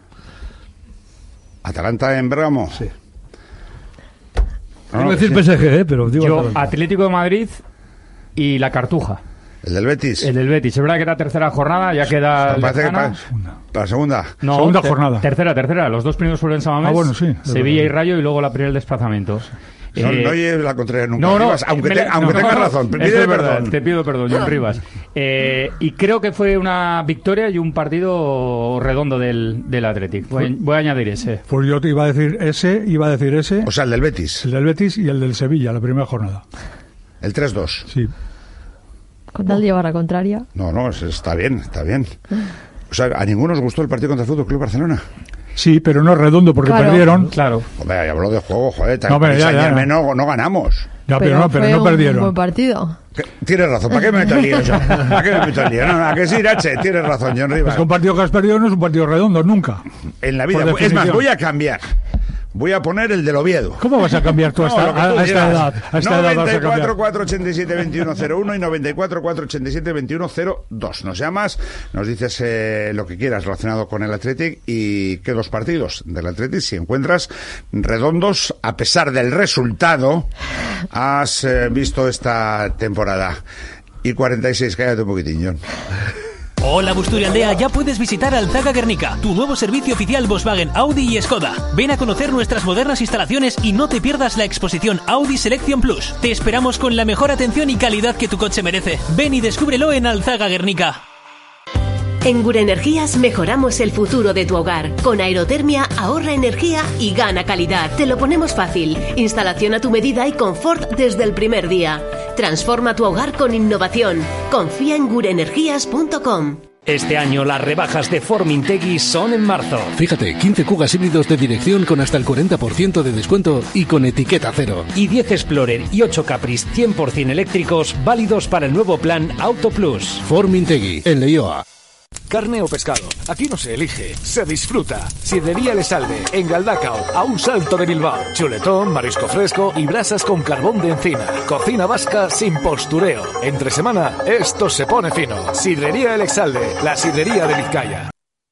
¿Atalanta en Bérgamo? Sí. No, decir PSG, pero digo yo, Atlético de Madrid y la Cartuja. ¿El del Betis? El del Betis. Es verdad que era tercera jornada, ya queda... Parece que para la segunda. No, segunda jornada. Tercera. Los 2 primeros fueron en San Mamés, bueno, sí. Sevilla y Rayo, y luego la primera el desplazamiento. No lleves la contraria nunca, no, Rivas, aunque tengas razón. Pídele perdón. Te pido perdón, John Rivas. Y creo que fue una victoria y un partido redondo del Athletic. Voy a añadir ese. Pues yo te iba a decir ese. O sea, el del Betis. El del Betis y el del Sevilla, la primera jornada. El 3-2. Sí. Con tal de llevar la contraria. No, está bien. O sea, ¿a ninguno os gustó el partido contra el Fútbol Club Barcelona? Sí, pero no es redondo porque perdieron. Claro. Hombre, ya habló de juego, joder. No, no ganamos. Ya, pero no perdieron. Un buen partido. Tienes razón, ¿para qué me meto el lío? No, que sí, Irache, tienes razón, John Rivas. Es que un partido que has perdido no es un partido redondo, nunca. En la vida. Es más, voy a cambiar. Voy a poner el del Oviedo. ¿Cómo vas a cambiar tú a esta edad? A esta edad 94 487 2101 y 94 487 2102. Nos llamas, nos dices lo que quieras relacionado con el Athletic y qué 2 partidos del Athletic, si encuentras redondos, a pesar del resultado, has visto esta temporada. Y 46, cállate un poquitín, John. Hola Busturialdea, ya puedes visitar Alzaga Guernica, tu nuevo servicio oficial Volkswagen, Audi y Skoda. Ven a conocer nuestras modernas instalaciones y no te pierdas la exposición Audi Selection Plus. Te esperamos con la mejor atención y calidad que tu coche merece. Ven y descúbrelo en Alzaga Guernica. En Gure Energías mejoramos el futuro de tu hogar. Con aerotermia ahorra energía y gana calidad. Te lo ponemos fácil. Instalación a tu medida y confort desde el primer día. Transforma tu hogar con innovación. Confía en gureenergías.com. Este año las rebajas de Ford Mintegi son en marzo. Fíjate, 15 Kugas híbridos de dirección con hasta el 40% de descuento y con etiqueta cero. Y 10 Explorer y 8 Caprice 100% eléctricos válidos para el nuevo plan Auto Plus. Ford Mintegi, en Leioa. Carne o pescado, aquí no se elige, se disfruta. Sidrería El Salve, en Galdacao, a un salto de Bilbao. Chuletón, marisco fresco y brasas con carbón de encina. Cocina vasca sin postureo. Entre semana, esto se pone fino. Sidrería El Salve, la sidrería de Vizcaya.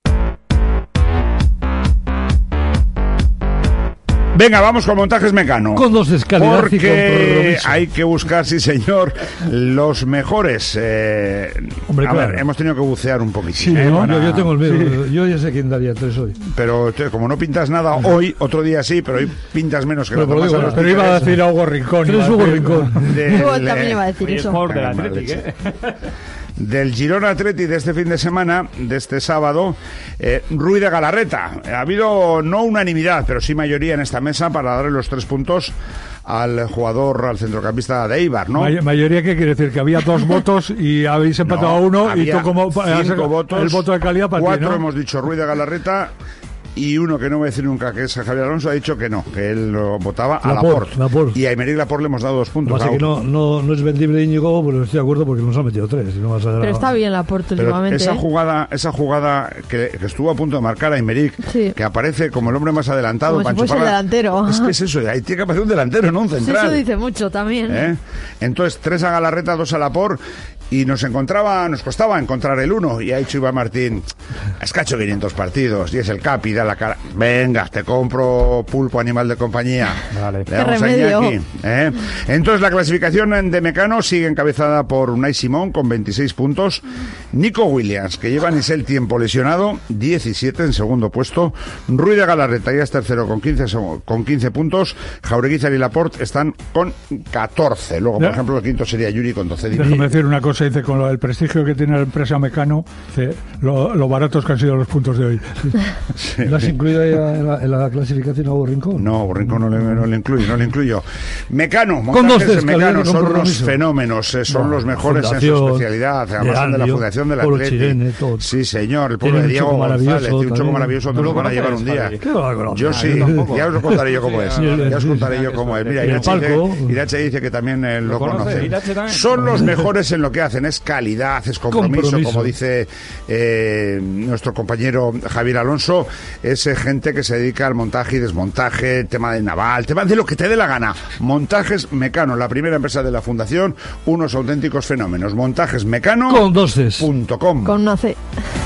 Venga, vamos con Montajes Mecano. Con dosis calidad y compromiso. Hay que buscar, sí señor, los mejores. Hombre, claro. Ver, hemos tenido que bucear un poquito. Sí, ¿no? Yo tengo el mío. Sí. Yo ya sé quién daría 3 hoy. Pero como no pintas nada hoy, otro día sí, pero hoy pintas menos que pero, pero iba a decir a Hugo Rincón. 3 Hugo Rincón. Yo también iba a decir eso. El del Athletic, Del Girona Atleti de este fin de semana, de este sábado, Ruiz de Galarreta. Ha habido no unanimidad, pero sí mayoría en esta mesa para darle los 3 puntos al centrocampista de Eibar, ¿no? Mayoría, ¿qué quiere decir? Que había 2 votos y habéis empatado a uno y tú como 5 votos, el voto de calidad para 4 ti, ¿no? hemos dicho Ruiz de Galarreta. Y uno que no voy a decir nunca, que es Javier Alonso, ha dicho que no, que él lo votaba a Laporte. Y a Aymeric Laporte le hemos dado 2 puntos. Así que no es vendible Íñigo, pero estoy de acuerdo porque nos ha metido 3. Si no vas a pero está bien Laporte últimamente. Esa jugada que estuvo a punto de marcar a Aymeric, que aparece como el hombre más adelantado. Como si fuese el delantero. Es que es eso, ahí tiene que aparecer un delantero, no un central. Sí, eso dice mucho también. Entonces, 3 a Galarreta, 2 a Laporte. Y nos costaba encontrar el 1. Y ha dicho Iván Martín, es que ha hecho 500 partidos y es el capi, da la cara. Venga, te compro pulpo, animal de compañía. Vale. Le damos a Iñaki, Entonces la clasificación de Mecano sigue encabezada por Unai Simón con 26 puntos. Nico Williams, que lleva ni sé el tiempo lesionado, 17 en segundo puesto. Ruiz de Galarreta ya es tercero con 15 puntos. Jaureguizar y Laporte están con 14. Luego, por ejemplo, el quinto sería Yuri con 12. Déjame decir una cosa. Dice, con el prestigio que tiene la empresa Mecano, lo baratos que han sido los puntos de hoy. Sí. ¿Lo has incluido en la clasificación a Hugo Rincón? No, Hugo Rincón no le incluyo. Mecano, montajes Mecano son unos fenómenos, son los mejores en su especialidad, además de la Fundación del Atleti. Sí, señor, el pueblo de Diego González, tiene un choco maravilloso donde nos van a llevar un día. Yo sí, ya os lo contaré yo cómo es. Mira, Irache dice que también lo conoce. Son los mejores en lo que hacen, es calidad, es compromiso. Como dice nuestro compañero Javier Alonso, es gente que se dedica al montaje y desmontaje, tema de naval, tema de lo que te dé la gana. Montajes Mecano, la primera empresa de la Fundación, unos auténticos fenómenos. Montajesmecano con 2 Cs.com. Con una C.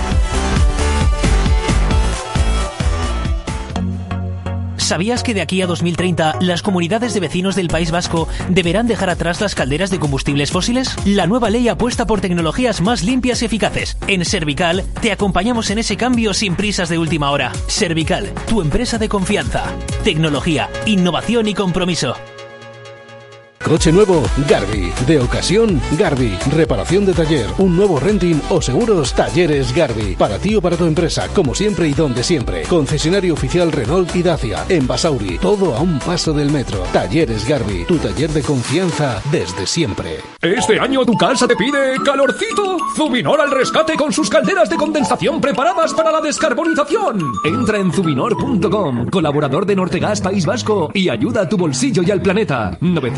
¿Sabías que de aquí a 2030 las comunidades de vecinos del País Vasco deberán dejar atrás las calderas de combustibles fósiles? La nueva ley apuesta por tecnologías más limpias y eficaces. En Servical te acompañamos en ese cambio sin prisas de última hora. Servical, tu empresa de confianza. Tecnología, innovación y compromiso. Coche nuevo, Garbi. De ocasión, Garbi. Reparación de taller, un nuevo renting o seguros, Talleres Garbi. Para ti o para tu empresa, como siempre y donde siempre. Concesionario oficial Renault y Dacia. En Basauri, todo a un paso del metro. Talleres Garbi, tu taller de confianza desde siempre. Este año tu casa te pide calorcito. Zubinor al rescate con sus calderas de condensación preparadas para la descarbonización. Entra en zubinor.com, colaborador de Nortegas País Vasco, y ayuda a tu bolsillo y al planeta.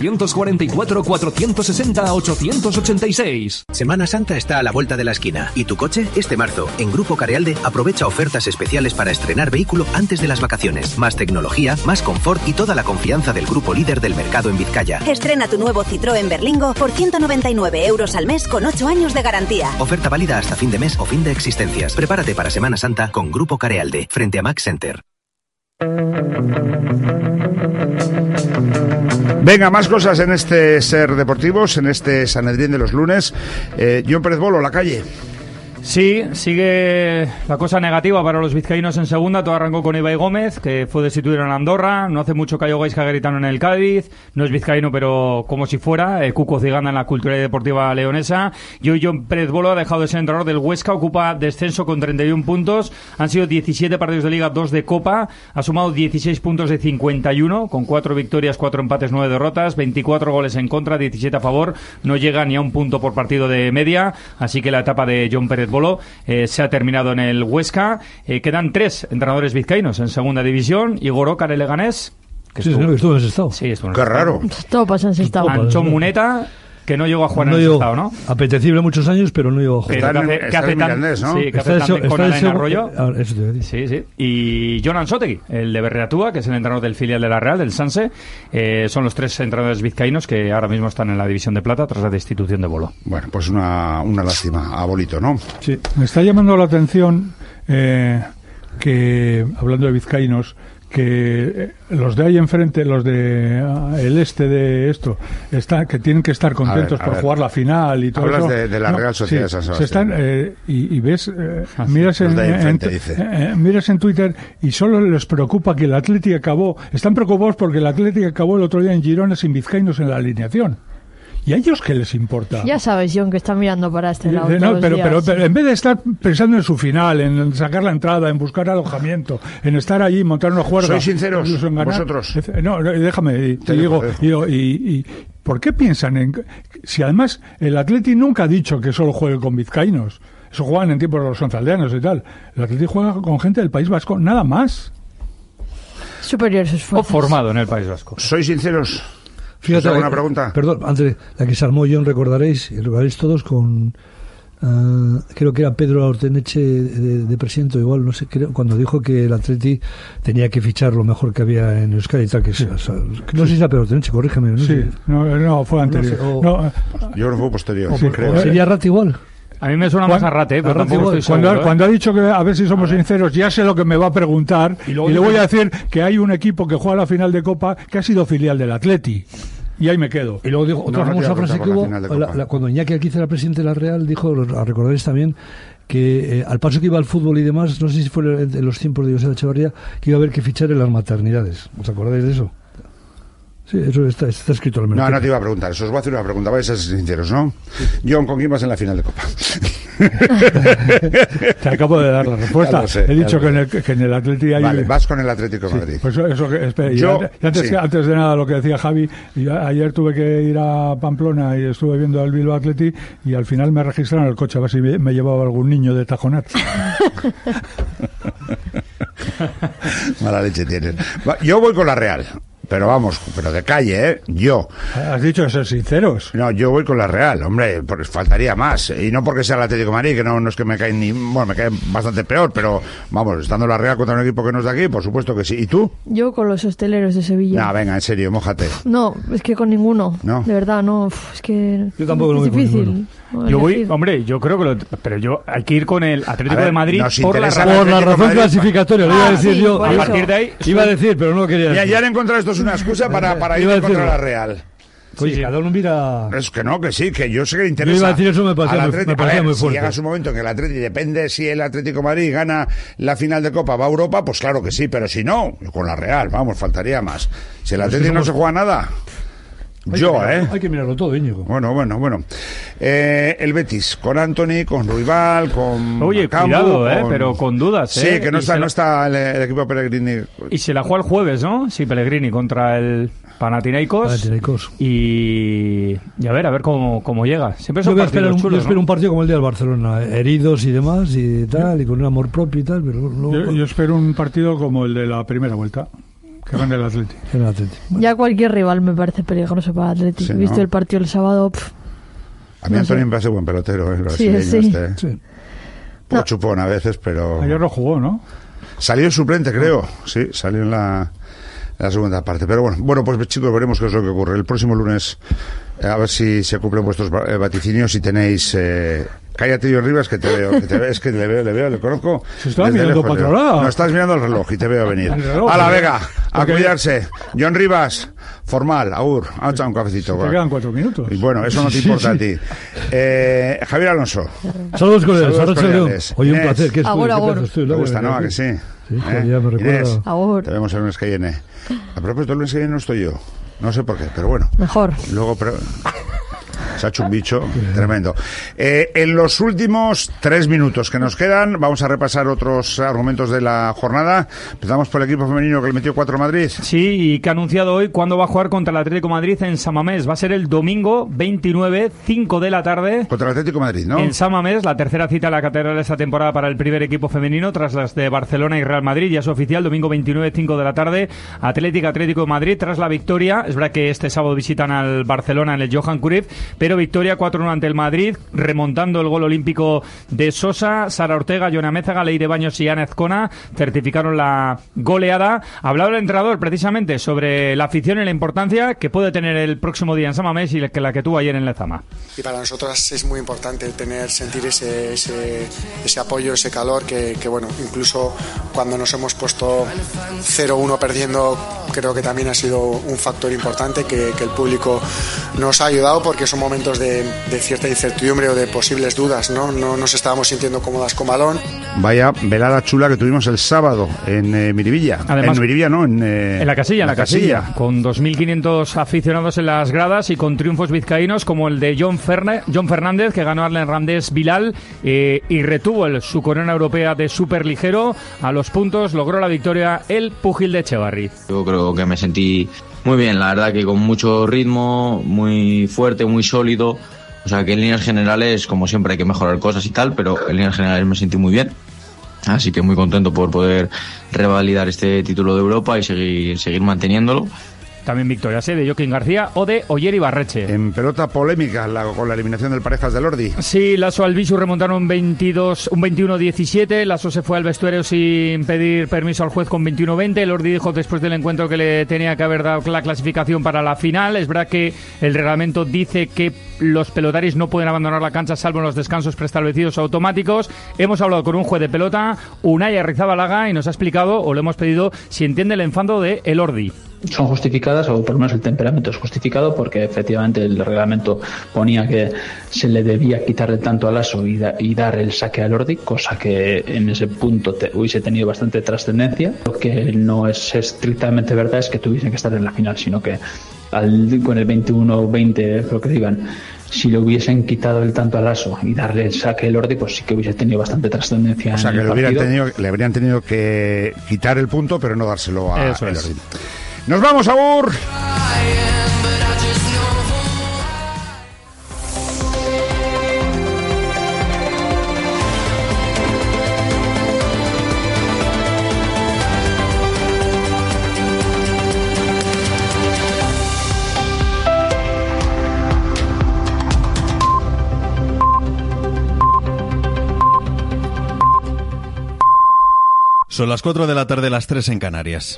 944-460-886. Semana Santa está a la vuelta de la esquina. ¿Y tu coche? Este marzo, en Grupo Carealde, aprovecha ofertas especiales para estrenar vehículo antes de las vacaciones. Más tecnología, más confort y toda la confianza del grupo líder del mercado en Vizcaya. Estrena tu nuevo Citroën Berlingo por 199 € al mes con 8 años de garantía. Oferta válida hasta fin de mes o fin de existencias. Prepárate para Semana Santa con Grupo Carealde, frente a Max Center. Venga, más cosas en este Ser Deportivos, en este Sanedrín de los lunes. John Pérez Bolo, la calle. Sí, sigue la cosa negativa para los vizcaínos en segunda. Todo arrancó con Ibai Gómez, que fue destituido en Andorra. No hace mucho cayó Gaisca Garitano en el Cádiz. No es vizcaíno, pero como si fuera. Cuco Ciganda en la Cultural y Deportiva leonesa. Y hoy John Pérez Bolo ha dejado de ser entrenador del Huesca. Ocupa descenso con 31 puntos. Han sido 17 partidos de Liga, 2 de Copa. Ha sumado 16 puntos de 51, con 4 victorias, 4 empates, 9 derrotas. 24 goles en contra, 17 a favor. No llega ni a un punto por partido de media. Así que la etapa de John Pérez Bolo se ha terminado en el Huesca. Quedan 3 entrenadores vizcaínos en segunda división. Igor Ocar, el Leganés, que estuvo en ese estado. Sí, estuvo en Qué raro. Todo pasa en ese estado. Anchón Muneta, que no llegó a jugar en ese estado, ¿no? Apetecible muchos años, pero no llegó a jugar. ¿Qué hace Mirandés, ¿no? Sí, que hace tan con Alain Arroyo. Sí, sí. Y Jonan Sotegui, el de Berriatúa, que es el entrenador del filial de la Real, del Sanse. Son los 3 entrenadores vizcaínos que ahora mismo están en la división de plata tras la destitución de Bolo. Bueno, pues una lástima a Bolito, ¿no? Sí, me está llamando la atención que, hablando de vizcaínos, que los de ahí enfrente, los de el este de esto, que tienen que estar contentos por jugar la final y todo eso. Hablas de la Real Sociedad de San Sebastián. Y ves, miras en Twitter y solo les preocupa que el Atleti acabó. Están preocupados porque el Atleti acabó el otro día en Girona sin vizcaínos en la alineación. ¿Y a ellos qué les importa? Ya sabes, John, que está mirando para este lado. No, pero en vez de estar pensando en su final, en sacar la entrada, en buscar alojamiento, en estar allí, montar una juerga... ¿Sois sinceros vosotros? No, déjame, te digo, y ¿por qué piensan en...? Si además el Atleti nunca ha dicho que solo juegue con vizcaínos. Eso juegan en tiempos de los sonzaldeanos y tal. El Atleti juega con gente del País Vasco, nada más. Superior sus esfuerzos. O formado en el País Vasco. ¿Sois sinceros? Fíjate, ¿alguna pregunta? Perdón, antes, la que se armó John, recordaréis todos con... creo que era Pedro Orteneche de presidente, igual, no sé, creo, cuando dijo que el Atleti tenía que fichar lo mejor que había en Euskadi y tal, que sí. No sé si era Pedro Orteneche, corrígeme. No sí, sé. no, fue anterior. No sé, yo creo que fue posterior. Creo. ¿Sería Rat igual? A mí me suena más a Rate, pero tampoco estoy seguro. Cuando ha dicho que, a ver si somos sinceros, ya sé lo que me va a preguntar y le voy a decir que hay un equipo que juega la final de Copa que ha sido filial del Atleti. Y ahí me quedo. Y luego dijo otra famosa frase que hubo, cuando Iñaki Alquiza era presidente de la Real, dijo, a recordaréis también, que al paso que iba al fútbol y demás, no sé si fue en los tiempos de José Echevarría, que iba a haber que fichar en las maternidades. ¿Os acordáis de eso? Sí, eso está escrito al menos. No te iba a preguntar, eso os voy a hacer una pregunta, vais a ser sinceros, ¿no? John, ¿con quién vas en la final de Copa? Te acabo de dar la respuesta. He dicho que en el Atleti hay... Vale, vas con el Atlético de Madrid. Pues eso que, antes de nada, lo que decía Javi, ayer tuve que ir a Pamplona y estuve viendo el Bilbao Atleti y al final me registraron el coche a ver si me llevaba algún niño de Tajonat. Mala leche tienes. Yo voy con la Real. Pero vamos, pero de calle, ¿eh? Yo. Has dicho de ser sinceros. No, yo voy con la Real, hombre, porque faltaría más. Y no porque sea el Atlético de Madrid, que no es que me caen me caen bastante peor, pero vamos, estando la Real contra un equipo que no es de aquí, por supuesto que sí. ¿Y tú? Yo con los hosteleros de Sevilla. No, venga, en serio, mójate. No, es que con ninguno. ¿No? De verdad, no, es que... Yo tampoco es difícil. Yo voy, hombre, yo creo que pero yo hay que ir con el Atlético de Madrid por la razón clasificatoria, lo iba a decir yo. A partir de ahí iba a decir, pero no quería. Ya han encontrado esto es una excusa para ir contra la Real. Oye, cada uno mira... Es que no, que sí, que yo sé que le interesa. Yo iba a decir eso, me parecía muy fuerte. Si llega su momento en que el Atlético, depende si el Atlético de Madrid gana la final de Copa, va a Europa, pues claro que sí, pero si no, con la Real, vamos, faltaría más. Si el Atlético no se juega nada... Hay que mirarlo todo, Íñigo. Bueno. El Betis, con Antony, con Ruibal, con... Oye, cuidado, pero con dudas, Sí, que no está el equipo Pellegrini. Y se la juega el jueves, ¿no? Sí, Pellegrini contra el Panathinaikos. Y a ver cómo llega. Siempre son partidos chulos, yo espero un partido como el día del Barcelona, heridos y demás, y tal, y con un amor propio y tal, pero... Yo espero un partido como el de la primera vuelta. Que gane el Atleti. Bueno. Ya cualquier rival me parece peligroso para el Atleti. Sí, ¿Viste el partido el sábado? A mí Antonio me parece buen pelotero, el brasileño sí. Poco chupón a veces, pero... Ayer no jugó, ¿no? Salió suplente, creo. Sí, salió en la segunda parte. Pero bueno, pues chicos, veremos qué es lo que ocurre. El próximo lunes, a ver si se cumplen vuestros vaticinios y tenéis... Cállate, John Rivas, que te veo, es que le veo, le conozco. Se estaba mirando para otro lado. No, estás mirando el reloj y te veo venir. A la Vega, a cuidarse. John Rivas, formal, agur, vamos a echar un cafecito. Te quedan 4 minutos. Y bueno, eso no te importa a ti. Javier Alonso. Saludos cordiales. Oye, un placer. ¿Qué agur. ¿Te gusta, no? ¿A que sí? Sí, ya me recuerda. Agur. Te vemos el lunes que viene. A propósito, el lunes que viene no estoy yo. No sé por qué, pero bueno. Mejor. Luego... Se ha hecho un bicho tremendo. En los últimos 3 minutos que nos quedan, vamos a repasar otros argumentos de la jornada. Empezamos por el equipo femenino que le metió 4 a Madrid. Sí, y que ha anunciado hoy cuándo va a jugar contra el Atlético de Madrid en San Mamés. Va a ser el domingo 29, 5 de la tarde. Contra el Atlético de Madrid, ¿no? En San Mamés, la tercera cita de la catedral esta temporada para el primer equipo femenino, tras las de Barcelona y Real Madrid. Ya es oficial, domingo 29, 5 de la tarde. Atlético de Madrid, tras la victoria. Es verdad que este sábado visitan al Barcelona en el Johan Cruyff, pero victoria 4-1 ante el Madrid, remontando el gol olímpico de Sosa. Sara Ortega, Yona Mézaga, Leire Baños y Ana Ezcona certificaron la goleada. Hablaba el entrenador precisamente sobre la afición y la importancia que puede tener el próximo día en San Mamés y la que tuvo ayer en Lezama. Y para nosotras es muy importante sentir ese apoyo, ese calor que bueno, incluso cuando nos hemos puesto 0-1 perdiendo, creo que también ha sido un factor importante que el público nos ha ayudado, porque son momentos momentos de cierta incertidumbre o de posibles dudas, ¿no? No nos estábamos sintiendo cómodas con balón. Vaya velada chula que tuvimos el sábado en Miribilla. Además, en Miribilla, no, en la Casilla, con 2.500 aficionados en las gradas y con triunfos vizcaínos como el de John Fernández, que ganó al neerlandés Bilal y retuvo su corona europea de superligero. A los puntos logró la victoria el púgil de Echevarri. Yo creo que me sentí muy bien, la verdad que con mucho ritmo, muy fuerte, muy sólido. O sea que en líneas generales, como siempre, hay que mejorar cosas y tal, pero en líneas generales me sentí muy bien. Así que muy contento por poder revalidar este título de Europa y seguir manteniéndolo. También victorias de Joaquín García o de Oyer Ibarreche. En pelota polémica con la eliminación del Parejas del Lordi. Sí, Lasso Albisu remontaron un 21-17. Lasso se fue al vestuario sin pedir permiso al juez con 21-20. El Lordi dijo después del encuentro que le tenía que haber dado la clasificación para la final. Es verdad que el reglamento dice que los pelotaris no pueden abandonar la cancha salvo en los descansos preestablecidos automáticos. Hemos hablado con un juez de pelota, Unai Arrizabalaga, y nos ha explicado, o le hemos pedido, si entiende el enfado de el Lordi. Son justificadas, o por lo menos el temperamento es justificado, porque efectivamente el reglamento ponía que se le debía quitar el tanto a Lasso y dar el saque a Lordi, cosa que en ese punto hubiese tenido bastante trascendencia. Lo que no es estrictamente verdad es que tuviesen que estar en la final, sino que con el 21-20 creo que digan, si le hubiesen quitado el tanto a Lasso y darle el saque a Lordi, pues sí que hubiese tenido bastante trascendencia. O sea, en que el le habrían tenido que quitar el punto, pero no dárselo a Eso es. Lordi. ¡Nos vamos, Agur! Son las 4 de la tarde, las 3 en Canarias.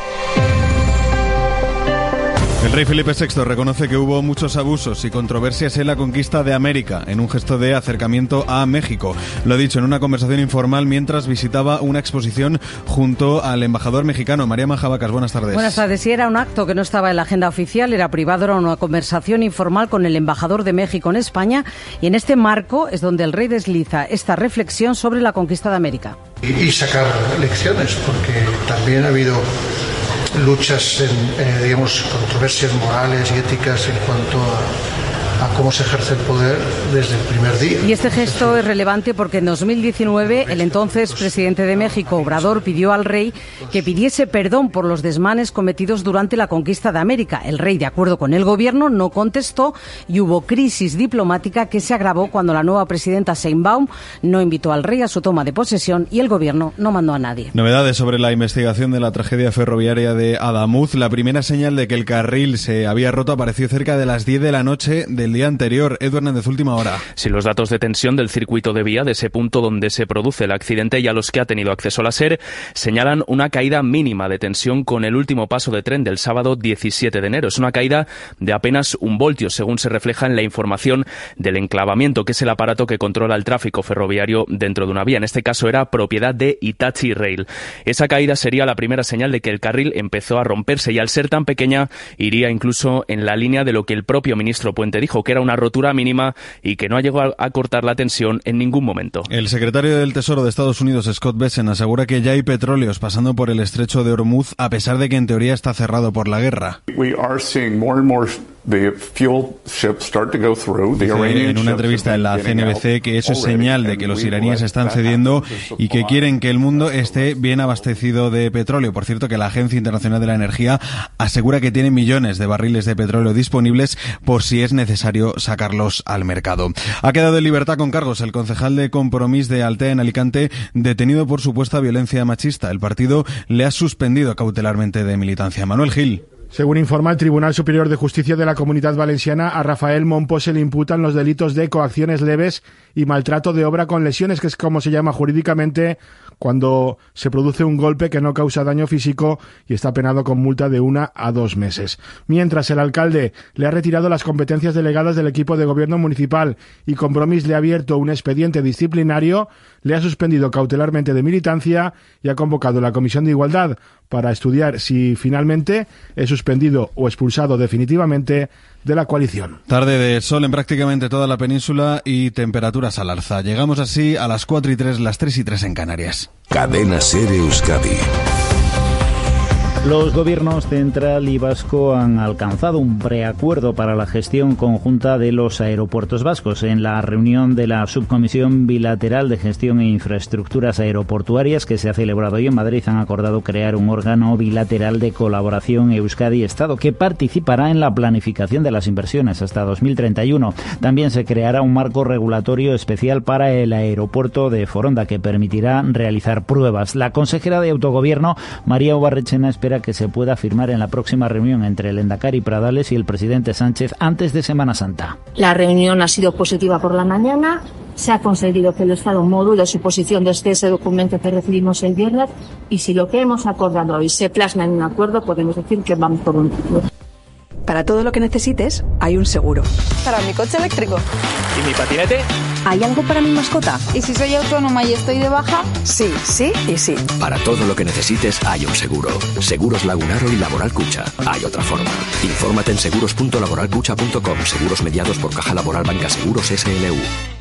El rey Felipe VI reconoce que hubo muchos abusos y controversias en la conquista de América, en un gesto de acercamiento a México. Lo ha dicho en una conversación informal mientras visitaba una exposición junto al embajador mexicano. María Majabacas, buenas tardes. Buenas tardes. Sí, era un acto que no estaba en la agenda oficial, era privado, era una conversación informal con el embajador de México en España, y en este marco es donde el rey desliza esta reflexión sobre la conquista de América. Y sacar lecciones, porque también ha habido luchas, digamos, controversias morales y éticas en cuanto a cómo se ejerce el poder desde el primer día. Y este gesto es relevante porque en 2019 el entonces presidente de México, Obrador, pidió al rey que pidiese perdón por los desmanes cometidos durante la conquista de América. El rey, de acuerdo con el gobierno, no contestó y hubo crisis diplomática que se agravó cuando la nueva presidenta Sheinbaum no invitó al rey a su toma de posesión y el gobierno no mandó a nadie. Novedades sobre la investigación de la tragedia ferroviaria de Adamuz. La primera señal de que el carril se había roto apareció cerca de las 10 de la noche del día anterior. Edu Hernández, última hora. Sí, los datos de tensión del circuito de vía de ese punto donde se produce el accidente y a los que ha tenido acceso la SER señalan una caída mínima de tensión con el último paso de tren del sábado 17 de enero. Es una caída de apenas 1 voltio, según se refleja en la información del enclavamiento, que es el aparato que controla el tráfico ferroviario dentro de una vía. En este caso era propiedad de Hitachi Rail. Esa caída sería la primera señal de que el carril empezó a romperse y al ser tan pequeña iría incluso en la línea de lo que el propio ministro Puente dijo, que era una rotura mínima y que no ha llegado a cortar la tensión en ningún momento. El secretario del Tesoro de Estados Unidos, Scott Bessent, asegura que ya hay petróleos pasando por el estrecho de Hormuz, a pesar de que en teoría está cerrado por la guerra. Dice en una entrevista en la CNBC que eso es señal de que los iraníes están cediendo y que quieren que el mundo esté bien abastecido de petróleo. Por cierto, que la Agencia Internacional de la Energía asegura que tiene millones de barriles de petróleo disponibles por si es necesario sacarlos al mercado. Ha quedado en libertad con cargos el concejal de Compromís de Altea en Alicante, detenido por supuesta violencia machista. El partido le ha suspendido cautelarmente de militancia. Manuel Gil. Según informa el Tribunal Superior de Justicia de la Comunidad Valenciana, a Rafael Monpó se le imputan los delitos de coacciones leves y maltrato de obra con lesiones, que es como se llama jurídicamente, cuando se produce un golpe que no causa daño físico y está penado con multa de 1 a 2 meses. Mientras, el alcalde le ha retirado las competencias delegadas del equipo de gobierno municipal y Compromís le ha abierto un expediente disciplinario, le ha suspendido cautelarmente de militancia y ha convocado la Comisión de Igualdad para estudiar si finalmente es suspendido o expulsado definitivamente de la coalición. Tarde de sol en prácticamente toda la península y temperaturas al alza. Llegamos así a las 4:03, las 3:03 en Canarias. Cadena SER Euskadi. Los gobiernos central y vasco han alcanzado un preacuerdo para la gestión conjunta de los aeropuertos vascos. En la reunión de la Subcomisión Bilateral de Gestión e Infraestructuras Aeroportuarias que se ha celebrado hoy en Madrid, han acordado crear un órgano bilateral de colaboración Euskadi-Estado que participará en la planificación de las inversiones hasta 2031. También se creará un marco regulatorio especial para el aeropuerto de Foronda que permitirá realizar pruebas. La consejera de Autogobierno, María Ubarrechena, espera que se pueda firmar en la próxima reunión entre el Endacari Pradales y el presidente Sánchez antes de Semana Santa. La reunión ha sido positiva por la mañana. Se ha conseguido que el Estado module su posición desde ese documento que recibimos el viernes y si lo que hemos acordado hoy se plasma en un acuerdo, podemos decir que vamos por un futuro. Para todo lo que necesites, hay un seguro. Para mi coche eléctrico. ¿Y mi patinete? ¿Hay algo para mi mascota? ¿Y si soy autónoma y estoy de baja? Sí, sí y sí. Para todo lo que necesites hay un seguro. Seguros Lagunaro y Laboral Cucha. Hay otra forma. Infórmate en seguros.laboralcucha.com. Seguros mediados por Caja Laboral Banca Seguros SLU.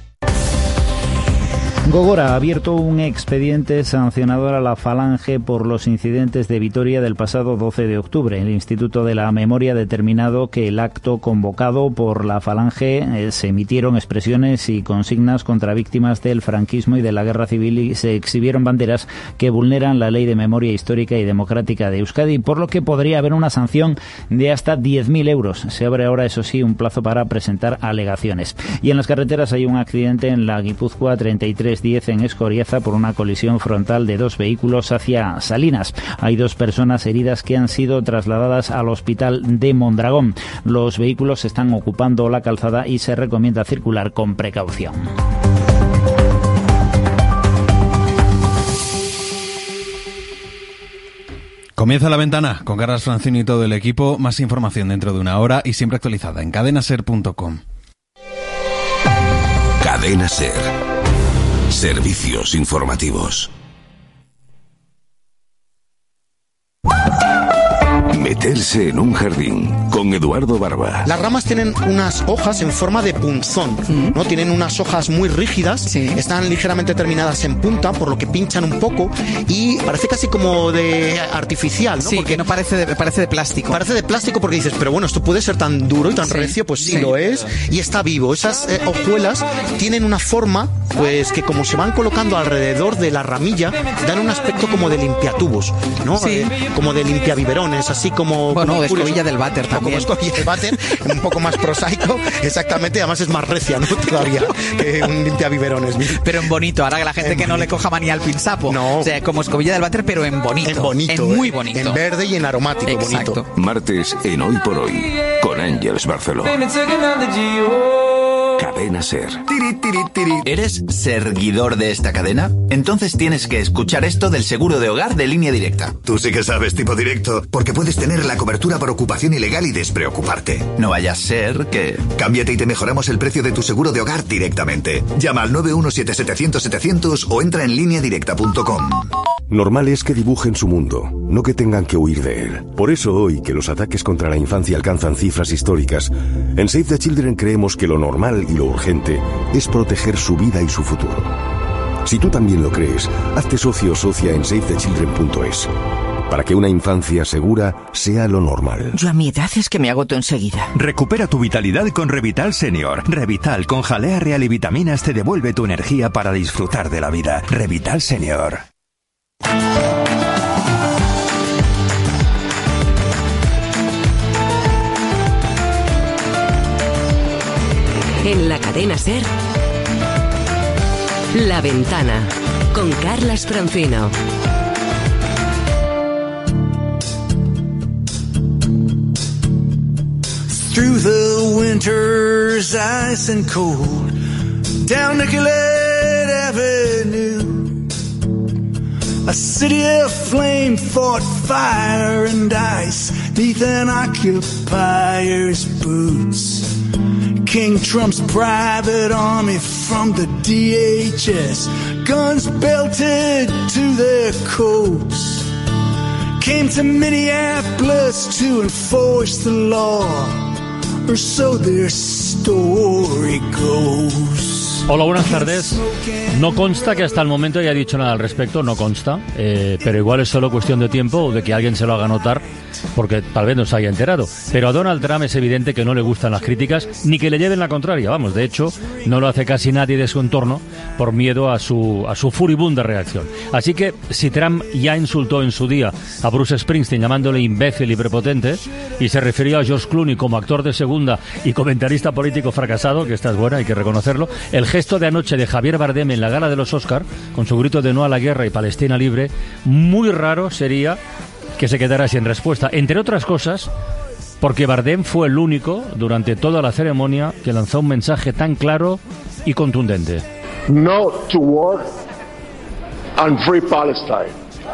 Gogora ha abierto un expediente sancionador a la Falange por los incidentes de Vitoria del pasado 12 de octubre. El Instituto de la Memoria ha determinado que el acto convocado por la Falange se emitieron expresiones y consignas contra víctimas del franquismo y de la guerra civil y se exhibieron banderas que vulneran la Ley de Memoria Histórica y Democrática de Euskadi, por lo que podría haber una sanción de hasta 10.000 euros. Se abre ahora, eso sí, un plazo para presentar alegaciones. Y en las carreteras hay un accidente en la Guipúzcoa 3310 en Escoriaza por una colisión frontal de 2 vehículos hacia Salinas. Hay 2 personas heridas que han sido trasladadas al hospital de Mondragón. Los vehículos están ocupando la calzada y se recomienda circular con precaución. Comienza La Ventana con Carlos Francini y todo el equipo. Más información dentro de una hora y siempre actualizada en cadenaser.com. Cadena SER. Servicios informativos. Meterse en un jardín con Eduardo Barba. Las ramas tienen unas hojas en forma de punzón, ¿no? Tienen unas hojas muy rígidas, están ligeramente terminadas en punta, por lo que pinchan un poco y parece casi como de artificial, ¿no? Sí, porque no parece de plástico. Parece de plástico porque dices, pero bueno, esto puede ser tan duro y tan recio, pues sí lo es, y está vivo. Esas hojuelas tienen una forma, pues que como se van colocando alrededor de la ramilla, dan un aspecto como de limpiatubos, ¿no? Sí. Como de limpiabiberones, así como... Bueno, como escobilla del váter también. Como escobilla del váter, un poco más prosaico, exactamente, además es más recia, ¿no? Todavía que un limpiabiberones. Pero en bonito, ahora que la gente que no le coja manía al pinsapo. No. O sea, como escobilla del váter, pero en bonito. En bonito. En muy bonito. En verde y en aromático. Exacto. Bonito. Martes en Hoy por Hoy con Ángeles Barceló. Cadena SER. ¿Eres seguidor de esta cadena? Entonces tienes que escuchar esto del seguro de hogar de Línea Directa. Tú sí que sabes tipo directo, porque puedes tener la cobertura por ocupación ilegal y despreocuparte. No vaya a ser que... Cámbiate y te mejoramos el precio de tu seguro de hogar directamente. Llama al 917-700-700 o entra en lineadirecta.com. Normal es que dibujen su mundo, no que tengan que huir de él. Por eso hoy, que los ataques contra la infancia alcanzan cifras históricas, en Save the Children creemos que lo normal y lo urgente es proteger su vida y su futuro. Si tú también lo crees, hazte socio o socia en savethechildren.es, para que una infancia segura sea lo normal. Yo a mi edad es que me agoto enseguida. Recupera tu vitalidad con Revital Senior. Revital con jalea real y vitaminas te devuelve tu energía para disfrutar de la vida. Revital Senior. En la cadena SER, La Ventana, con Carlas Francino. Through the winter's ice and cold, down Nicollet Avenue, A city aflame fought fire and ice 'neath an occupier's boots. King Trump's private army from the DHS, guns belted to their coats, came to Minneapolis to enforce the law, or so their story goes. Hola, buenas tardes. No consta que hasta el momento haya dicho nada al respecto, no consta, pero igual es solo cuestión de tiempo o de que alguien se lo haga notar, porque tal vez no se haya enterado. Pero a Donald Trump es evidente que no le gustan las críticas, ni que le lleven la contraria. Vamos, de hecho, no lo hace casi nadie de su entorno por miedo a su furibunda reacción. Así que, si Trump ya insultó en su día a Bruce Springsteen llamándole imbécil y prepotente, y se refirió a George Clooney como actor de segunda y comentarista político fracasado, que esta es buena, hay que reconocerlo, el gesto de anoche de Javier Bardem en la gala de los Oscar, con su grito de no a la guerra y Palestina libre, muy raro sería que se quedara sin respuesta. Entre otras cosas, porque Bardem fue el único, durante toda la ceremonia, que lanzó un mensaje tan claro y contundente. No to war and free Palestine.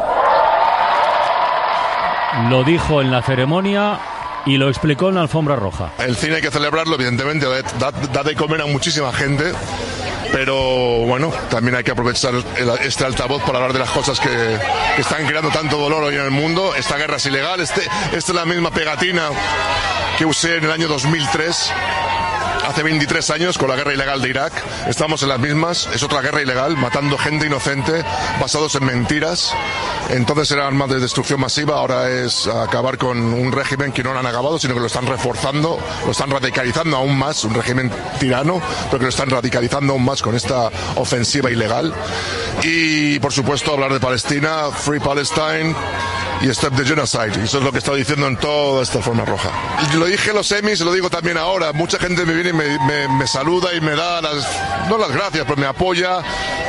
Lo dijo en la ceremonia y lo explicó en la alfombra roja. El cine hay que celebrarlo, evidentemente, da de comer a muchísima gente, pero bueno, también hay que aprovechar este altavoz para hablar de las cosas que están creando tanto dolor hoy en el mundo. Esta guerra es ilegal, esta es la misma pegatina que usé en el año 2003. Hace 23 años, con la guerra ilegal de Irak, estamos en las mismas, es otra guerra ilegal, matando gente inocente, basados en mentiras. Entonces eran armas de destrucción masiva, ahora es acabar con un régimen que no lo han acabado, sino que lo están reforzando, lo están radicalizando aún más, un régimen tirano, pero que lo están radicalizando aún más con esta ofensiva ilegal. Y, por supuesto, hablar de Palestina, Free Palestine y Stop the Genocide. Y eso es lo que he estado diciendo en toda esta forma roja. Y lo dije en los Emmys y lo digo también ahora. Mucha gente me viene y me saluda y me da no las gracias, pero me apoya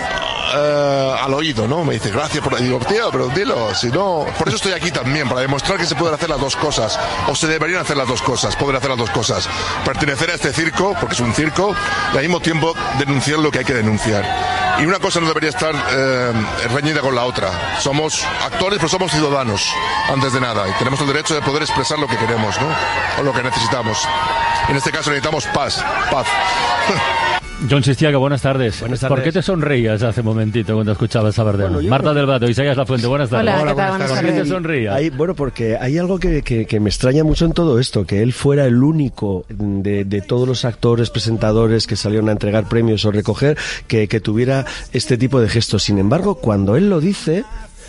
al oído, ¿no? Me dice gracias por... Y digo, tío, pero dilo, si no... Por eso estoy aquí también, para demostrar que se pueden hacer las dos cosas, o se deberían hacer las dos cosas, poder hacer las dos cosas. Pertenecer a este circo, porque es un circo, y al mismo tiempo denunciar lo que hay que denunciar. Y una cosa no debería estar reñida con la otra. Somos actores, pero somos ciudadanos, antes de nada, y tenemos el derecho de poder expresar lo que queremos, ¿no? O lo que necesitamos. En este caso necesitamos paz. John Sistiaga, buenas tardes. Buenas tardes. ¿Por qué te sonreías hace un momentito cuando escuchabas a Bardem? Bueno, Marta del Vato, Isaías Lafuente, buenas tardes. Hola, ¿qué tal? Buenas tardes. ¿Por qué te sonreías? Bueno, porque hay algo que me extraña mucho en todo esto, que él fuera el único de todos los actores, presentadores que salieron a entregar premios o recoger, que tuviera este tipo de gestos. Sin embargo, cuando él dice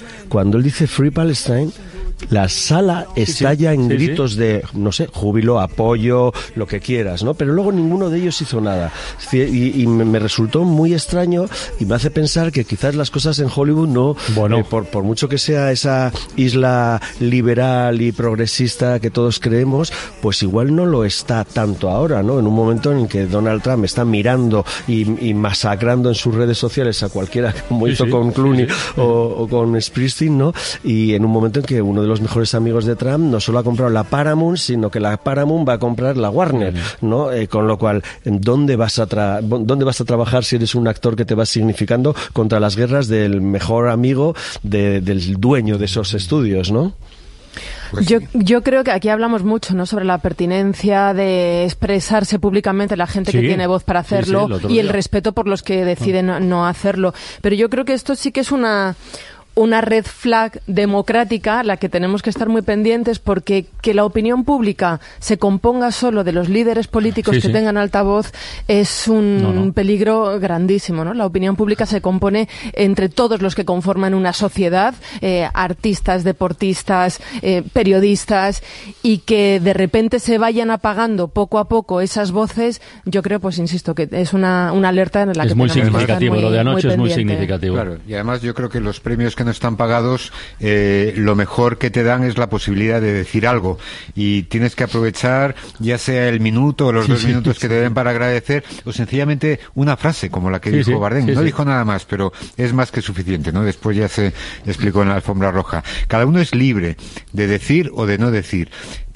Free Palestine, la sala estalla en gritos de, no sé, júbilo, apoyo, lo que quieras, ¿no? Pero luego ninguno de ellos hizo nada. Y me resultó muy extraño y me hace pensar que quizás las cosas en Hollywood no, por mucho que sea esa isla liberal y progresista que todos creemos, pues igual no lo está tanto ahora, ¿no? En un momento en el que Donald Trump está mirando y masacrando en sus redes sociales a cualquiera, como hizo con Clooney o con Springsteen, ¿no? Y en un momento en que uno de los mejores amigos de Trump no solo ha comprado la Paramount, sino que la Paramount va a comprar la Warner, ¿no? Con lo cual, ¿dónde vas a trabajar si eres un actor que te vas significando contra las guerras del mejor amigo del dueño de esos estudios, ¿no? Pues yo creo que aquí hablamos mucho, ¿no?, sobre la pertinencia de expresarse públicamente la gente que tiene voz para hacerlo y el respeto por los que deciden no hacerlo. Pero yo creo que esto sí que es una red flag democrática a la que tenemos que estar muy pendientes, porque que la opinión pública se componga solo de los líderes políticos que tengan altavoz es un peligro grandísimo, ¿no? La opinión pública se compone entre todos los que conforman una sociedad, artistas, deportistas, periodistas, y que de repente se vayan apagando poco a poco esas voces. Yo creo, pues insisto, que es una alerta en la que tenemos que estar muy significativo. Lo de anoche es muy significativo. Claro, y además yo creo que los premios que no están pagados, lo mejor que te dan es la posibilidad de decir algo, y tienes que aprovechar ya sea el minuto o los 2 minutos que te den para agradecer, o sencillamente una frase como la que dijo Bardem. No dijo nada más, pero es más que suficiente, ¿no? Después ya se explicó en la alfombra roja. Cada uno es libre de decir o de no decir,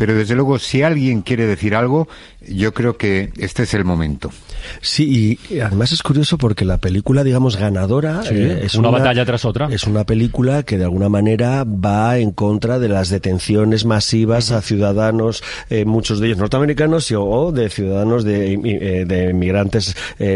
pero desde luego si alguien quiere decir algo, yo creo que este es el momento. Sí, y además es curioso porque la película, digamos, ganadora es una batalla tras otra. Es una película que de alguna manera va en contra de las detenciones masivas a ciudadanos, muchos de ellos norteamericanos o de ciudadanos de inmigrantes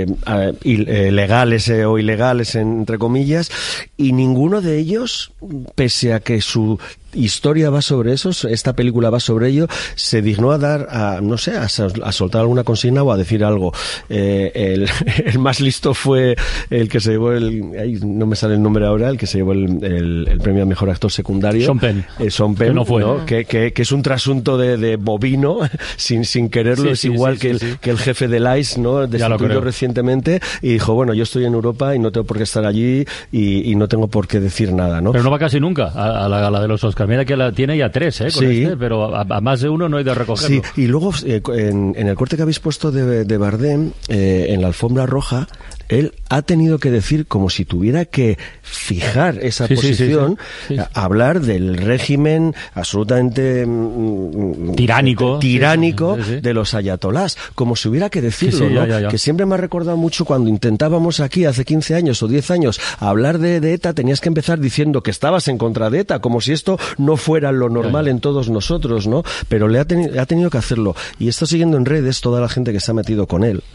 legales o ilegales, entre comillas, y ninguno de ellos, pese a que su historia va sobre eso, esta película va sobre ello, se dignó a dar, a soltar alguna consigna o a decir algo. El más listo fue el que se llevó no me sale el nombre ahora, el que se llevó el premio a mejor actor secundario. Sean Penn. Sean Penn, que no fue. ¿no? Que es un trasunto de bovino, sin quererlo, es igual que el jefe del ICE, ¿no? Destituido recientemente, y dijo, bueno, yo estoy en Europa y no tengo por qué estar allí y no tengo por qué decir nada, ¿no? Pero no va casi nunca a la gala de los Oscars. Mira que la tiene ya 3, con pero a más de uno no hay de recogerlo. Sí, y luego en el corte que habéis puesto de Bardem, en la alfombra roja, él ha tenido que decir, como si tuviera que fijar esa posición, hablar del régimen absolutamente tiránico de los ayatolás, como si hubiera que decirlo, ¿no? Que siempre me ha recordado mucho cuando intentábamos aquí hace 15 años o 10 años hablar de ETA, tenías que empezar diciendo que estabas en contra de ETA, como si esto no fuera lo normal en todos nosotros, ¿no? Pero ha tenido que hacerlo, y está siguiendo en redes toda la gente que se ha metido con él.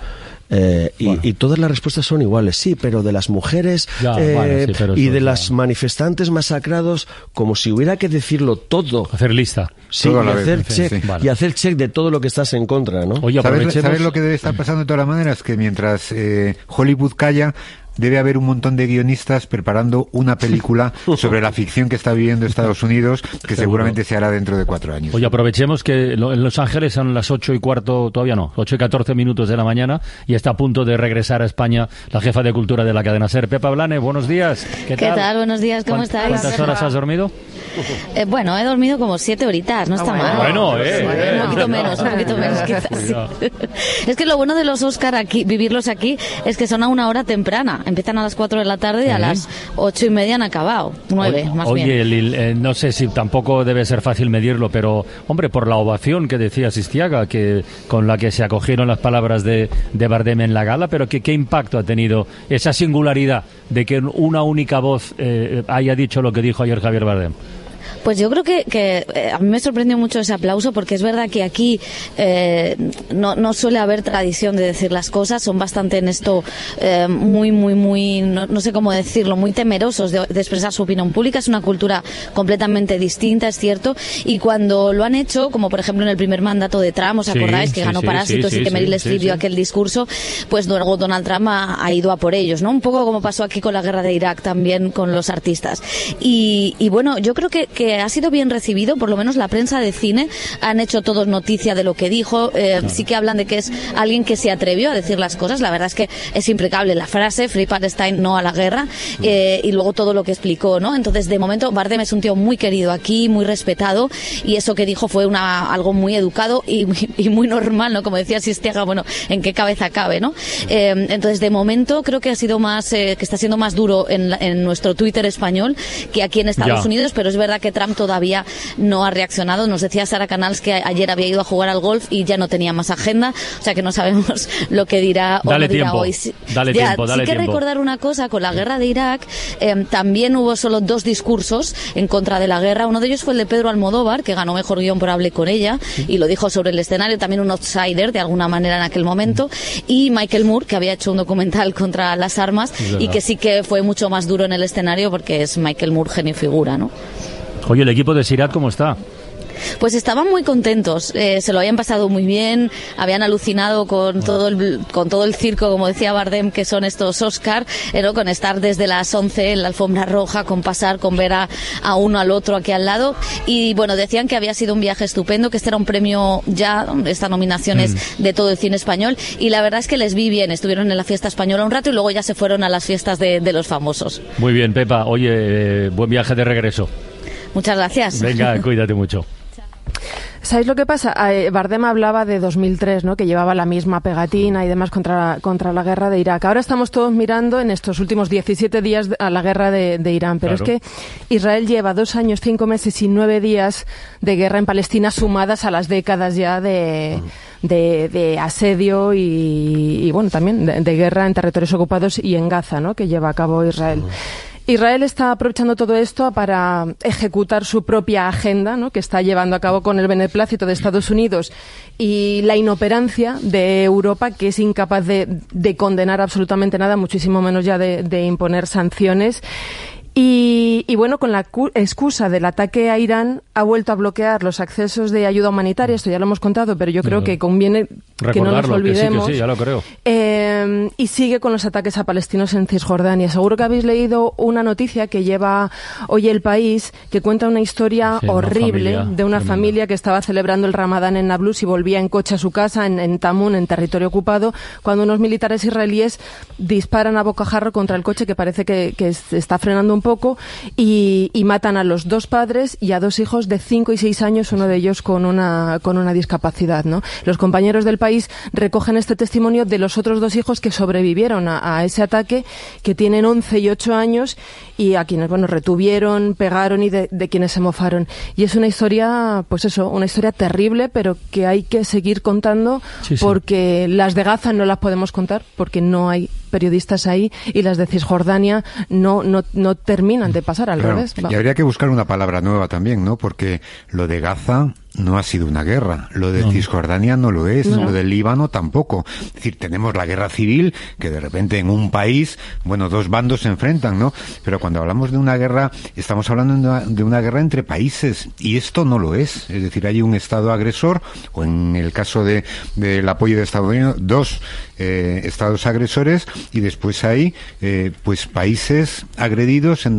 Y todas las respuestas son iguales, sí, pero de las mujeres y de las manifestantes masacrados, como si hubiera que decirlo todo. Hacer lista. Sí, y hacer check de todo lo que estás en contra, ¿no? Oye, ¿sabes lo que debe estar pasando de todas las maneras? Que mientras Hollywood calla, debe haber un montón de guionistas preparando una película sobre la ficción que está viviendo Estados Unidos, que seguramente se hará dentro de 4 años. Oye, aprovechemos que en Los Ángeles son las 8:15, todavía no, 8:14 de la mañana, y está a punto de regresar a España la jefa de cultura de la cadena SER, Pepa Blanes. Buenos días. ¿Qué tal? Buenos días, ¿cómo estáis? ¿Cuántas horas has dormido? Bueno, he dormido como 7 horitas, no está mal. Bueno, un poquito menos quizás. Sí. Es que lo bueno de los Oscar aquí, vivirlos aquí, es que son a una hora temprana. Empiezan a las 4 de la tarde y a las 8:30 han acabado. 9, más bien. Oye, no sé si tampoco debe ser fácil medirlo, pero, hombre, por la ovación que decía Sistiaga, que con la que se acogieron las palabras de Bardem en la gala, pero ¿qué impacto ha tenido esa singularidad de que una única voz haya dicho lo que dijo ayer Javier Bardem? Pues yo creo que a mí me sorprendió mucho ese aplauso, porque es verdad que aquí no suele haber tradición de decir las cosas, son bastante en esto muy, no sé cómo decirlo, muy temerosos de expresar su opinión pública. Es una cultura completamente distinta, es cierto, y cuando lo han hecho, como por ejemplo en el primer mandato de Trump, ¿os acordáis? Que ganó Parásitos y que Meryl Streep dio aquel discurso, pues luego Donald Trump ha ido a por ellos, ¿no? Un poco como pasó aquí con la guerra de Irak también con los artistas. Y bueno, yo creo que ha sido bien recibido, por lo menos la prensa de cine han hecho todos noticia de lo que dijo, sí que hablan de que es alguien que se atrevió a decir las cosas. La verdad es que es impecable la frase, Free Palestine, no a la guerra, y luego todo lo que explicó, ¿no? Entonces, de momento, Bardem es un tío muy querido aquí, muy respetado, y eso que dijo fue algo muy educado y muy normal, ¿no? Como decía Sistiaga, bueno, ¿en qué cabeza cabe, no? Entonces, de momento, creo que ha sido que está siendo más duro en nuestro Twitter español que aquí en Estados Unidos, pero es verdad que Trump todavía no ha reaccionado. Nos decía Sara Canals que ayer había ido a jugar al golf y ya no tenía más agenda, o sea que no sabemos lo que dirá o no dirá hoy. Dale tiempo. Recordar una cosa, con la guerra de Irak también hubo solo 2 discursos en contra de la guerra. Uno de ellos fue el de Pedro Almodóvar, que ganó mejor guión por Hablé con ella, y lo dijo sobre el escenario, también un outsider de alguna manera en aquel momento, y Michael Moore, que había hecho un documental contra las armas y que sí que fue mucho más duro en el escenario, porque es Michael Moore, genio y figura, ¿no? Oye, ¿el equipo de Sirat cómo está? Pues estaban muy contentos, se lo habían pasado muy bien, habían alucinado con todo el circo, como decía Bardem, que son estos Oscar, ¿no? Con estar desde las 11 en la alfombra roja, con ver a uno al otro aquí al lado, y bueno, decían que había sido un viaje estupendo, que este era un premio ya, esta nominación es de todo el cine español, y la verdad es que les vi bien, estuvieron en la fiesta española un rato y luego ya se fueron a las fiestas de los famosos. Muy bien, Pepa, oye, buen viaje de regreso. Muchas gracias. Venga, cuídate mucho. ¿Sabéis lo que pasa? Bardem hablaba de 2003, ¿no? Que llevaba la misma pegatina y demás contra la guerra de Irak. Ahora estamos todos mirando en estos últimos 17 días a la guerra de Irán, pero claro, es que Israel lleva 2 años, 5 meses y 9 días de guerra en Palestina, sumadas a las décadas ya de asedio y bueno, también de guerra en territorios ocupados y en Gaza, ¿no? Que lleva a cabo Israel. Israel está aprovechando todo esto para ejecutar su propia agenda, ¿no? Que está llevando a cabo con el beneplácito de Estados Unidos y la inoperancia de Europa, que es incapaz de condenar absolutamente nada, muchísimo menos ya de imponer sanciones. Y bueno, con la excusa del ataque a Irán, ha vuelto a bloquear los accesos de ayuda humanitaria. Esto ya lo hemos contado, pero yo creo que conviene que no nos olvidemos. Que sí, ya lo creo. Y sigue con los ataques a palestinos en Cisjordania. Seguro que habéis leído una noticia que lleva hoy El País, que cuenta una historia horrible de una familia que estaba celebrando el Ramadán en Nablus y volvía en coche a su casa en Tamun, en territorio ocupado, cuando unos militares israelíes disparan a bocajarro contra el coche, que parece que está frenando un poco, y matan a los 2 padres y a 2 hijos de 5 y 6 años, uno de ellos con una discapacidad, ¿no? Los compañeros del País recogen este testimonio de los otros 2 hijos que sobrevivieron a ese ataque, que tienen 11 y 8 años, y a quienes, bueno, retuvieron, pegaron y de quienes se mofaron. Y es una historia, pues eso, una historia terrible, pero que hay que seguir contando, porque las de Gaza no las podemos contar, porque no hay periodistas ahí, y las de Cisjordania no terminan de pasar, al revés. Y habría que buscar una palabra nueva también, ¿no? Porque lo de Gaza no ha sido una guerra, lo de Cisjordania no lo es, lo del Líbano tampoco. Es decir, tenemos la guerra civil, que de repente en un país, bueno, 2 bandos se enfrentan, ¿no? Pero cuando hablamos de una guerra, estamos hablando de una guerra entre países, y esto no lo es. Es decir, hay un Estado agresor, o en el caso del apoyo de Estados Unidos, 2 Estados agresores, y después hay pues países agredidos en